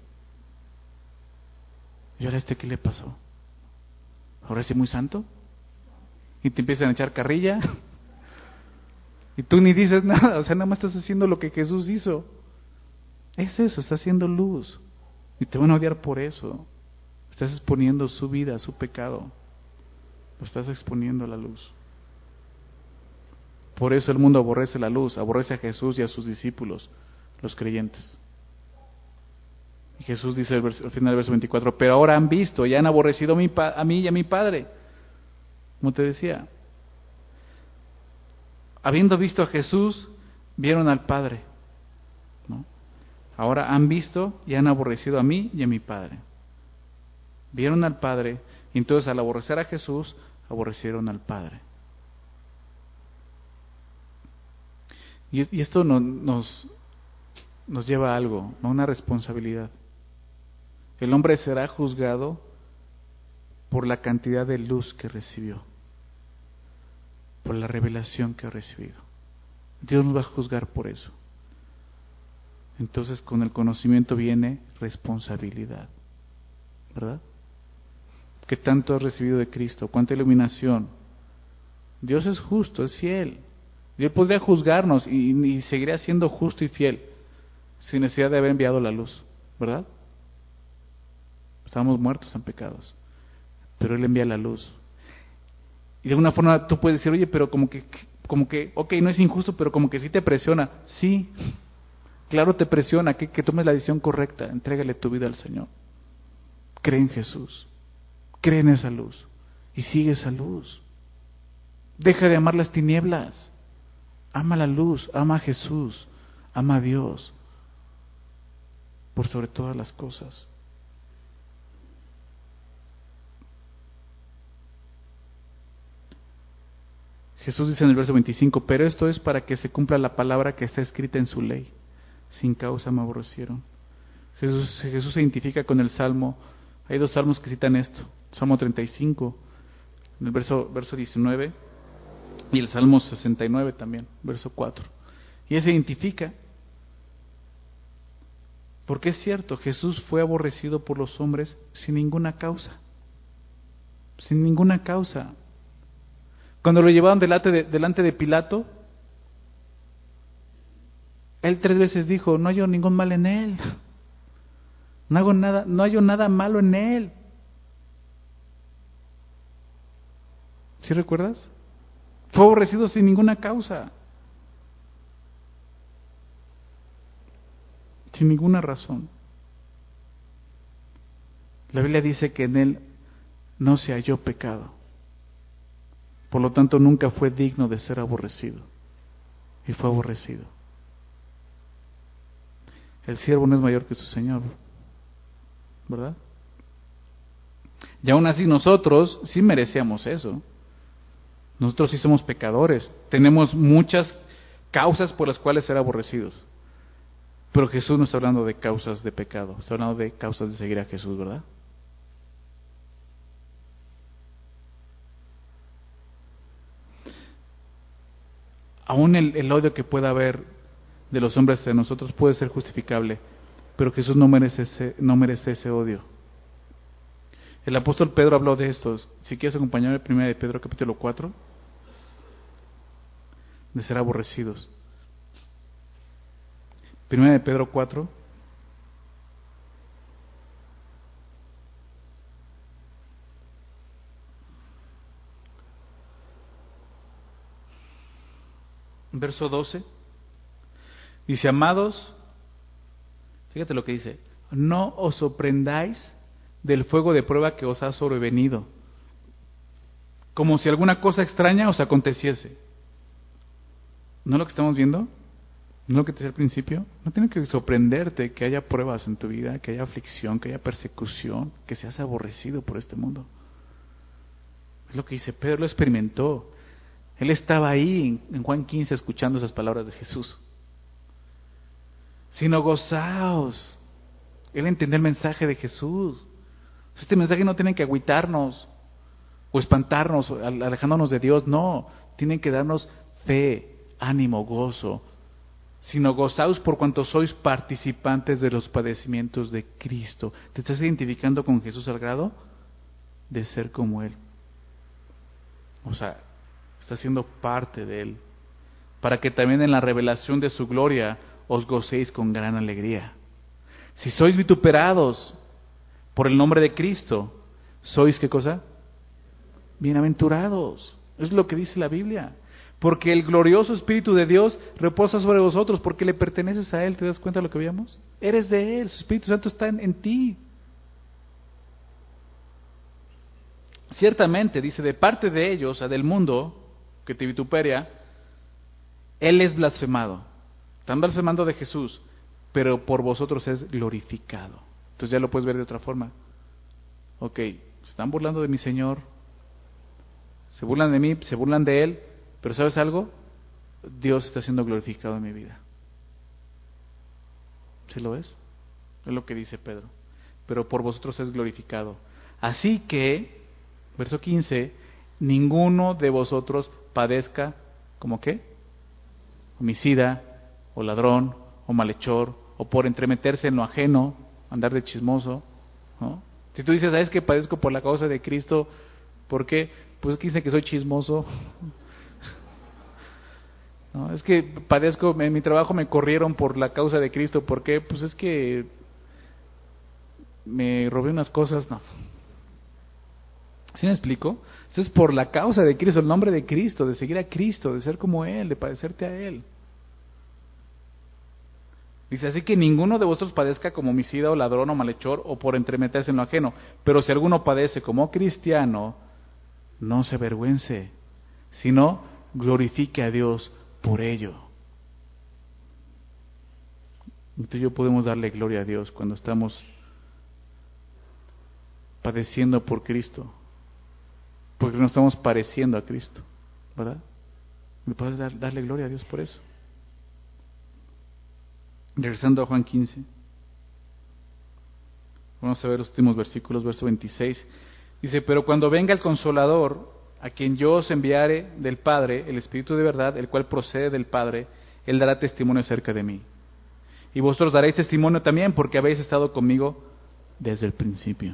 ¿Y ahora este qué le pasó? ¿Ahora es muy santo? Y te empiezan a echar carrilla y tú ni dices nada, o sea, nada más estás haciendo lo que Jesús hizo. Es eso, está haciendo luz. Y te van a odiar por eso. Estás exponiendo su vida, su pecado. Lo estás exponiendo a la luz. Por eso el mundo aborrece la luz, aborrece a Jesús y a sus discípulos, los creyentes. Y Jesús dice al, vers- al final del verso veinticuatro, pero ahora han visto y han aborrecido a, mi pa- a mí y a mi Padre. Como te decía, habiendo visto a Jesús, vieron al Padre, ¿no? Ahora han visto y han aborrecido a mí y a mi Padre. Vieron al Padre, y entonces al aborrecer a Jesús, aborrecieron al Padre. Y, y esto no, nos, nos lleva a algo, a una responsabilidad. El hombre será juzgado por la cantidad de luz que recibió, por la revelación que ha recibido. Dios nos va a juzgar por eso. Entonces con el conocimiento viene responsabilidad, ¿verdad? ¿Qué tanto has recibido de Cristo? ¿Cuánta iluminación? Dios es justo, es fiel. Dios podría juzgarnos y, y seguiría siendo justo y fiel sin necesidad de haber enviado la luz, ¿verdad? Estábamos muertos en pecados, pero Él envía la luz. Y de alguna forma tú puedes decir, oye, pero como que, como que, ok, no es injusto, pero como que sí te presiona. Sí, claro te presiona que, que tomes la decisión correcta. Entrégale tu vida al Señor. Cree en Jesús. Cree en esa luz. Y sigue esa luz. Deja de amar las tinieblas. Ama la luz, ama a Jesús, ama a Dios. Por sobre todas las cosas. Jesús dice en el verso veinticinco, pero esto es para que se cumpla la palabra que está escrita en su ley. Sin causa me aborrecieron. Jesús, Jesús se identifica con el Salmo. Hay dos salmos que citan esto. Salmo treinta y cinco, en el verso, verso diecinueve, y el Salmo sesenta y nueve también, verso cuatro. Y él se identifica. Porque es cierto, Jesús fue aborrecido por los hombres sin ninguna causa. Sin ninguna causa. Cuando lo llevaban delante de, delante de Pilato, él tres veces dijo, no hallo ningún mal en él. No hago nada, no hallo nada malo en él. ¿Sí recuerdas? Fue aborrecido sin ninguna causa. Sin ninguna razón. La Biblia dice que en él no se halló pecado. Por lo tanto, nunca fue digno de ser aborrecido. Y fue aborrecido. El siervo no es mayor que su Señor, ¿verdad? Y aún así nosotros sí merecíamos eso. Nosotros sí somos pecadores. Tenemos muchas causas por las cuales ser aborrecidos. Pero Jesús no está hablando de causas de pecado. Está hablando de causas de seguir a Jesús, ¿verdad? Aún el, el odio que pueda haber de los hombres de nosotros puede ser justificable, pero Jesús no merece ese, no merece ese odio. El apóstol Pedro habló de esto. Si quieres acompañarme, primera de Pedro capítulo cuatro, de ser aborrecidos. Primera de Pedro cuatro. Verso doce. Dice, amados, fíjate lo que dice, no os sorprendáis del fuego de prueba que os ha sobrevenido, como si alguna cosa extraña os aconteciese. ¿No es lo que estamos viendo? ¿No es lo que te decía al principio? No tiene que sorprenderte que haya pruebas en tu vida, que haya aflicción, que haya persecución, que seas aborrecido por este mundo. Es lo que dice Pedro, lo experimentó. Él estaba ahí en Juan quince escuchando esas palabras de Jesús. Sino gozaos. Él entendió el mensaje de Jesús. Este mensaje no tiene que agüitarnos o espantarnos, alejándonos de Dios. No, tienen que darnos fe, ánimo, gozo. Sino gozaos por cuanto sois participantes de los padecimientos de Cristo. ¿Te estás identificando con Jesús al grado de ser como Él? O sea, estás siendo parte de Él, para que también en la revelación de su gloria os gocéis con gran alegría. Si sois vituperados por el nombre de Cristo, ¿sois qué cosa? Bienaventurados. Es lo que dice la Biblia. Porque el glorioso Espíritu de Dios reposa sobre vosotros, porque le perteneces a Él. ¿Te das cuenta de lo que veíamos? Eres de Él, su Espíritu Santo está en, en ti. Ciertamente, dice, de parte de ellos, o sea, del mundo que te vituperia, Él es blasfemado. Están blasfemando de Jesús, pero por vosotros es glorificado. Entonces ya lo puedes ver de otra forma. Ok, se están burlando de mi Señor, se burlan de mí, se burlan de Él, pero ¿sabes algo? Dios está siendo glorificado en mi vida. ¿Sí lo ves? Es lo que dice Pedro. Pero por vosotros es glorificado. Así que, verso quince, ninguno de vosotros padezca, ¿como qué? Homicida, o ladrón, o malhechor, o por entremeterse en lo ajeno, andar de chismoso, ¿no? Si tú dices, ¿sabes que padezco por la causa de Cristo? ¿Por qué? Pues es que dice que soy chismoso. No, es que padezco, en mi trabajo me corrieron por la causa de Cristo. ¿Por qué? Pues es que me robé unas cosas. No. ¿Sí me explico? Eso es por la causa de Cristo, el nombre de Cristo, de seguir a Cristo, de ser como Él, de parecerte a Él. Dice, así que ninguno de vosotros padezca como homicida o ladrón o malhechor o por entremeterse en lo ajeno. Pero si alguno padece como cristiano, no se avergüence, sino glorifique a Dios por ello. Entonces yo podemos darle gloria a Dios cuando estamos padeciendo por Cristo, porque nos estamos pareciendo a Cristo, ¿verdad? ¿Me puedes dar, darle gloria a Dios por eso? Regresando a Juan quince, vamos a ver los últimos versículos, verso veintiséis. Dice, pero cuando venga el Consolador, a quien yo os enviare del Padre, el Espíritu de verdad, el cual procede del Padre, Él dará testimonio acerca de mí. Y vosotros daréis testimonio también, porque habéis estado conmigo desde el principio.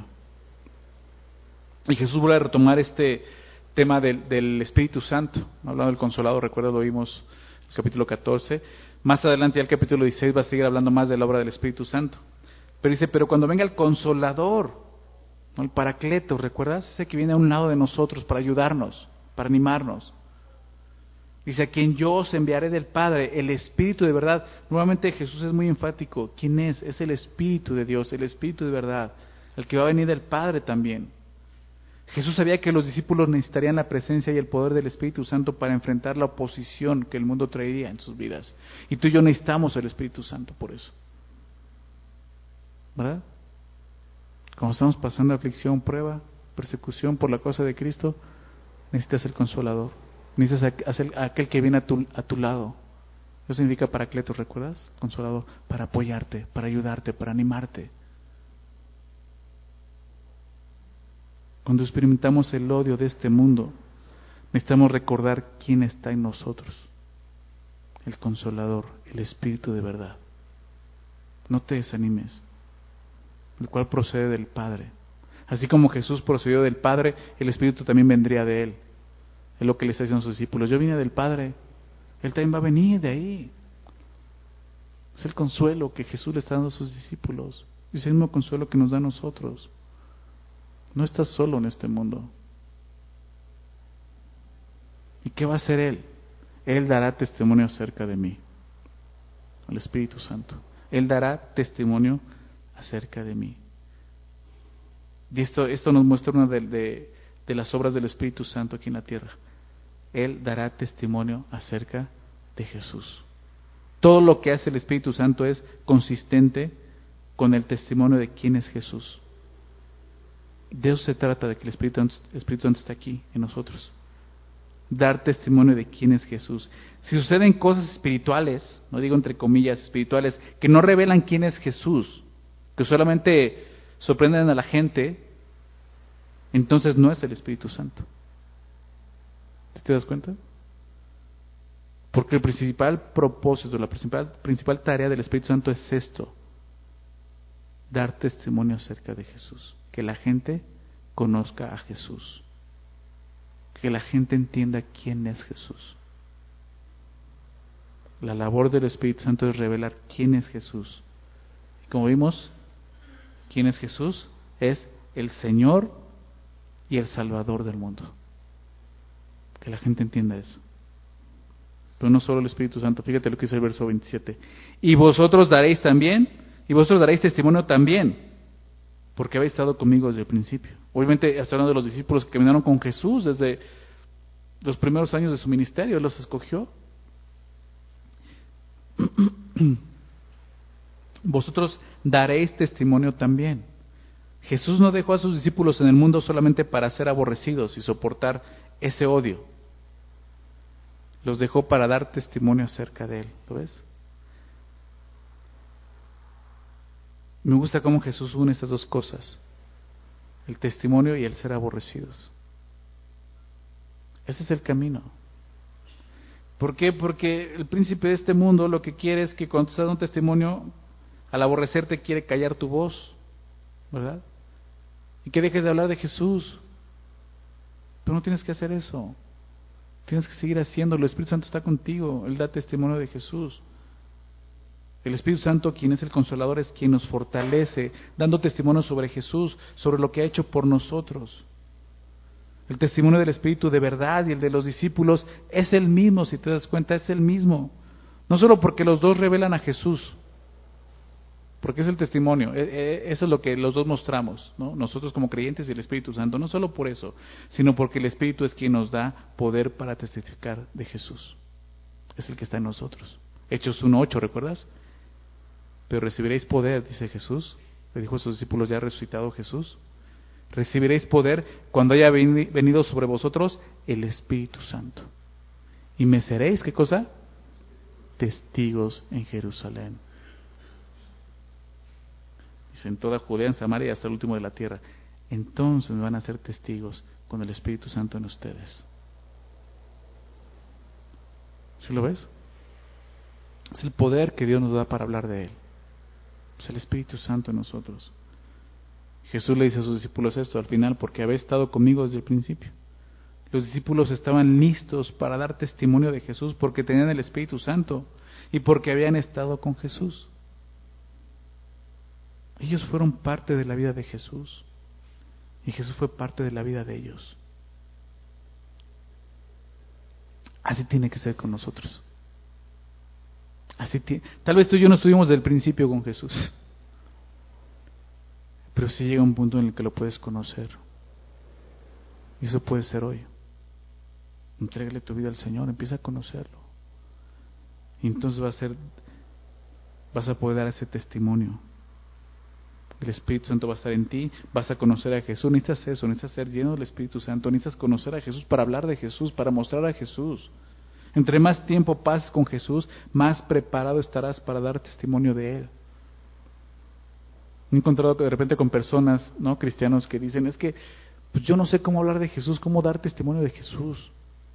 Y Jesús vuelve a retomar este tema del, del Espíritu Santo, hablando del Consolador. Recuerda, lo vimos en el capítulo catorce. Más adelante, al capítulo dieciséis, va a seguir hablando más de la obra del Espíritu Santo. Pero dice, pero cuando venga el Consolador, ¿no? El Paracleto, ¿recuerdas? Ese que viene a un lado de nosotros para ayudarnos, para animarnos. Dice, a quien yo os enviaré del Padre, el Espíritu de verdad. Nuevamente Jesús es muy enfático. ¿Quién es? Es el Espíritu de Dios, el Espíritu de verdad, el que va a venir del Padre también. Jesús sabía que los discípulos necesitarían la presencia y el poder del Espíritu Santo para enfrentar la oposición que el mundo traería en sus vidas. Y tú y yo necesitamos el Espíritu Santo por eso. ¿Verdad? Cuando estamos pasando aflicción, prueba, persecución por la causa de Cristo, necesitas el Consolador. Necesitas a aquel que viene a tu, a tu lado. Eso significa Paracleto, ¿recuerdas? Consolador, para apoyarte, para ayudarte, para animarte. Cuando experimentamos el odio de este mundo, necesitamos recordar quién está en nosotros. El Consolador, el Espíritu de verdad. No te desanimes, el cual procede del Padre. Así como Jesús procedió del Padre, el Espíritu también vendría de Él. Es lo que le está diciendo a sus discípulos. Yo vine del Padre, Él también va a venir de ahí. Es el consuelo que Jesús le está dando a sus discípulos. Es el mismo consuelo que nos da a nosotros. No estás solo en este mundo. ¿Y qué va a hacer Él? Él dará testimonio acerca de mí. El Espíritu Santo. Él dará testimonio acerca de mí. Y esto, esto nos muestra una de, de, de las obras del Espíritu Santo aquí en la tierra. Él dará testimonio acerca de Jesús. Todo lo que hace el Espíritu Santo es consistente con el testimonio de quién es Jesús. De eso se trata, de que el Espíritu, el Espíritu Santo está aquí en nosotros. Dar testimonio de quién es Jesús. Si suceden cosas espirituales, no digo entre comillas espirituales, que no revelan quién es Jesús, que solamente sorprenden a la gente, entonces no es el Espíritu Santo. ¿Te das cuenta? Porque el principal propósito, la principal, principal tarea del Espíritu Santo es esto: dar testimonio acerca de Jesús, que la gente conozca a Jesús, que la gente entienda quién es Jesús. La labor del Espíritu Santo es revelar quién es Jesús. Y como vimos, ¿Quién es Jesús? Es el Señor y el Salvador del mundo. Que la gente entienda eso. Pero no solo el Espíritu Santo. Fíjate lo que dice el verso veintisiete. Y vosotros daréis también, y vosotros daréis testimonio también, porque habéis estado conmigo desde el principio. Obviamente está hablando de los discípulos que caminaron con Jesús desde los primeros años de su ministerio. Él los escogió. Vosotros daréis testimonio también. Jesús no dejó a sus discípulos en el mundo solamente para ser aborrecidos y soportar ese odio. Los dejó para dar testimonio acerca de Él. ¿Lo ves? Me gusta cómo Jesús une estas dos cosas: el testimonio y el ser aborrecidos. Ese es el camino. ¿Por qué? Porque el príncipe de este mundo lo que quiere es que cuando tú estás dando un testimonio, al aborrecerte quiere callar tu voz, ¿verdad? Y que dejes de hablar de Jesús. Pero no tienes que hacer eso. Tienes que seguir haciéndolo. El Espíritu Santo está contigo. Él da testimonio de Jesús. El Espíritu Santo, quien es el Consolador, es quien nos fortalece, dando testimonio sobre Jesús, sobre lo que ha hecho por nosotros. El testimonio del Espíritu de verdad y el de los discípulos es el mismo, si te das cuenta, es el mismo. No solo porque los dos revelan a Jesús, porque es el testimonio, eso es lo que los dos mostramos, ¿no? Nosotros como creyentes y el Espíritu Santo, no solo por eso, sino porque el Espíritu es quien nos da poder para testificar de Jesús. Es el que está en nosotros. Hechos uno ocho, ¿recuerdas? Pero recibiréis poder, dice Jesús, le dijo a sus discípulos ya resucitado Jesús, recibiréis poder cuando haya venido sobre vosotros el Espíritu Santo. Y me seréis, ¿qué cosa? Testigos en Jerusalén. Dice, en toda Judea, en Samaria y hasta el último de la tierra. Entonces me van a ser testigos con el Espíritu Santo en ustedes. ¿Sí lo ves? Es el poder que Dios nos da para hablar de Él. Es el Espíritu Santo en nosotros. Jesús le dice a sus discípulos esto al final: porque habéis estado conmigo desde el principio. Los discípulos estaban listos para dar testimonio de Jesús porque tenían el Espíritu Santo y porque habían estado con Jesús. Ellos fueron parte de la vida de Jesús y Jesús fue parte de la vida de ellos. Así tiene que ser con nosotros. Así tiene. Tal vez tú y yo no estuvimos desde el principio con Jesús, pero sí llega un punto en el que lo puedes conocer. Y eso puede ser hoy. Entrégale tu vida al Señor, empieza a conocerlo. Y entonces va a ser, vas a poder dar ese testimonio. El Espíritu Santo va a estar en ti, vas a conocer a Jesús. Necesitas eso, necesitas ser lleno del Espíritu Santo, necesitas conocer a Jesús para hablar de Jesús, para mostrar a Jesús. Entre más tiempo pases con Jesús, más preparado estarás para dar testimonio de Él. Me he encontrado de repente con personas, ¿no?, cristianos que dicen, es que pues yo no sé cómo hablar de Jesús, cómo dar testimonio de Jesús.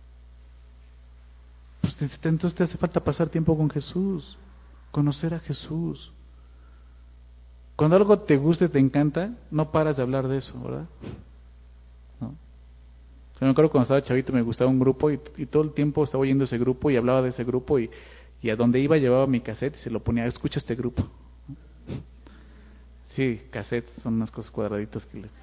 Pues entonces te hace falta pasar tiempo con Jesús, conocer a Jesús. Cuando algo te gusta y te encanta, no paras de hablar de eso, ¿verdad? ¿No? O sea, me acuerdo cuando estaba chavito me gustaba un grupo y, y todo el tiempo estaba oyendo ese grupo y hablaba de ese grupo y, y a donde iba llevaba mi cassette y se lo ponía, escucha este grupo. Sí, cassettes son unas cosas cuadraditas que le...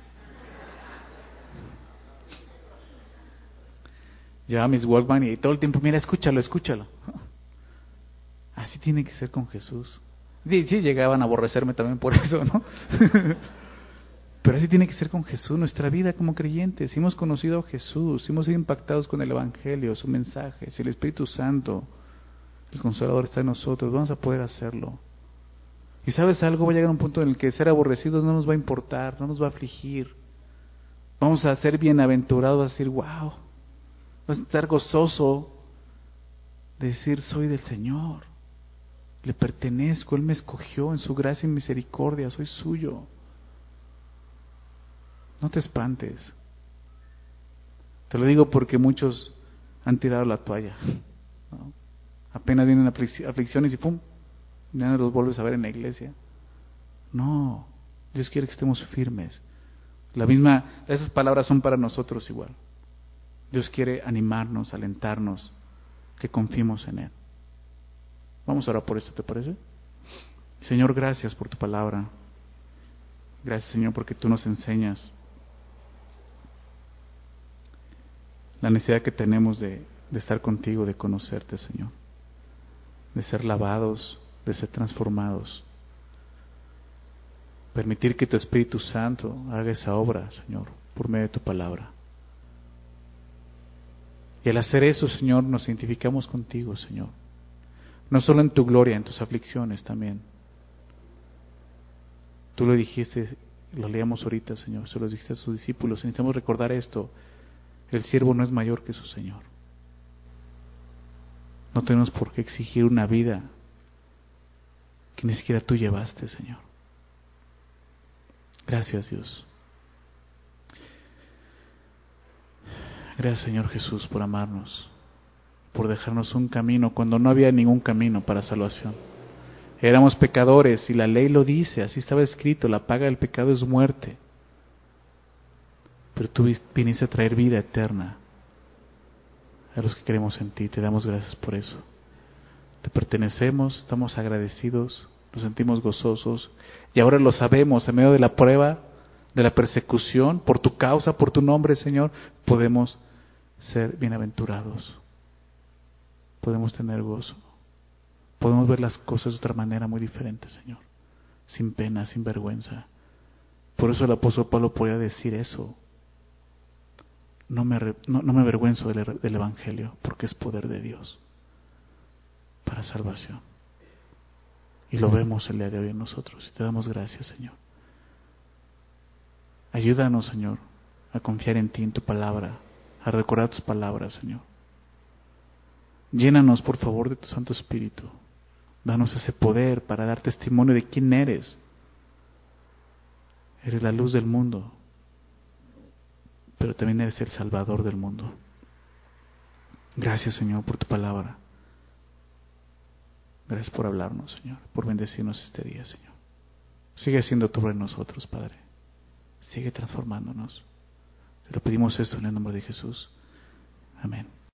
Llevaba mis Walkman y todo el tiempo, mira, escúchalo, escúchalo. Así tiene que ser con Jesús. Sí, sí, llegaban a aborrecerme también por eso, ¿no? Pero así tiene que ser con Jesús, nuestra vida como creyentes. Si hemos conocido a Jesús, si hemos sido impactados con el Evangelio, su mensaje, si el Espíritu Santo, el Consolador, está en nosotros, vamos a poder hacerlo. Y sabes algo, va a llegar un punto en el que ser aborrecidos no nos va a importar, no nos va a afligir. Vamos a ser bienaventurados, a decir, wow, vas a estar gozoso de decir, soy del Señor, le pertenezco, Él me escogió en su gracia y misericordia, soy suyo. No te espantes. Te lo digo porque muchos han tirado la toalla, ¿no? Apenas vienen aflicciones y ¡pum!, ya no los vuelves a ver en la iglesia. No, Dios quiere que estemos firmes. La misma, esas palabras son para nosotros igual. Dios quiere animarnos, alentarnos, que confiemos en Él. Vamos a orar por esto, ¿te parece? Señor, gracias por tu palabra. Gracias, Señor, porque tú nos enseñas la necesidad que tenemos de, de estar contigo, de conocerte, Señor, de ser lavados, de ser transformados. Permitir que tu Espíritu Santo haga esa obra, Señor, por medio de tu palabra. Y al hacer eso, Señor, nos identificamos contigo, Señor. No solo en tu gloria, en tus aflicciones también. Tú lo dijiste, lo leíamos ahorita, Señor, se lo dijiste a sus discípulos. Necesitamos recordar esto. El siervo no es mayor que su Señor. No tenemos por qué exigir una vida que ni siquiera tú llevaste, Señor. Gracias, Dios. Gracias, Señor Jesús, por amarnos, por dejarnos un camino cuando no había ningún camino para salvación. Éramos pecadores y la ley lo dice, así estaba escrito, la paga del pecado es muerte. Pero tú viniste a traer vida eterna a los que creemos en ti. Te damos gracias por eso. Te pertenecemos, estamos agradecidos, nos sentimos gozosos y ahora lo sabemos, en medio de la prueba, de la persecución, por tu causa, por tu nombre, Señor, podemos ser bienaventurados. Podemos tener gozo. Podemos ver las cosas de otra manera muy diferente, Señor. Sin pena, sin vergüenza. Por eso el apóstol Pablo podía decir eso. No me, no, no me avergüenzo del, del Evangelio, porque es poder de Dios para salvación. Y lo vemos el día de hoy en nosotros. Y te damos gracias, Señor. Ayúdanos, Señor, a confiar en ti, en tu palabra, a recordar tus palabras, Señor. Llénanos, por favor, de tu Santo Espíritu. Danos ese poder para dar testimonio de quién eres. Eres la luz del mundo, pero también eres el Salvador del mundo. Gracias, Señor, por tu palabra. Gracias por hablarnos, Señor, por bendecirnos este día, Señor. Sigue siendo tú en nosotros, Padre. Sigue transformándonos. Te lo pedimos esto en el nombre de Jesús. Amén.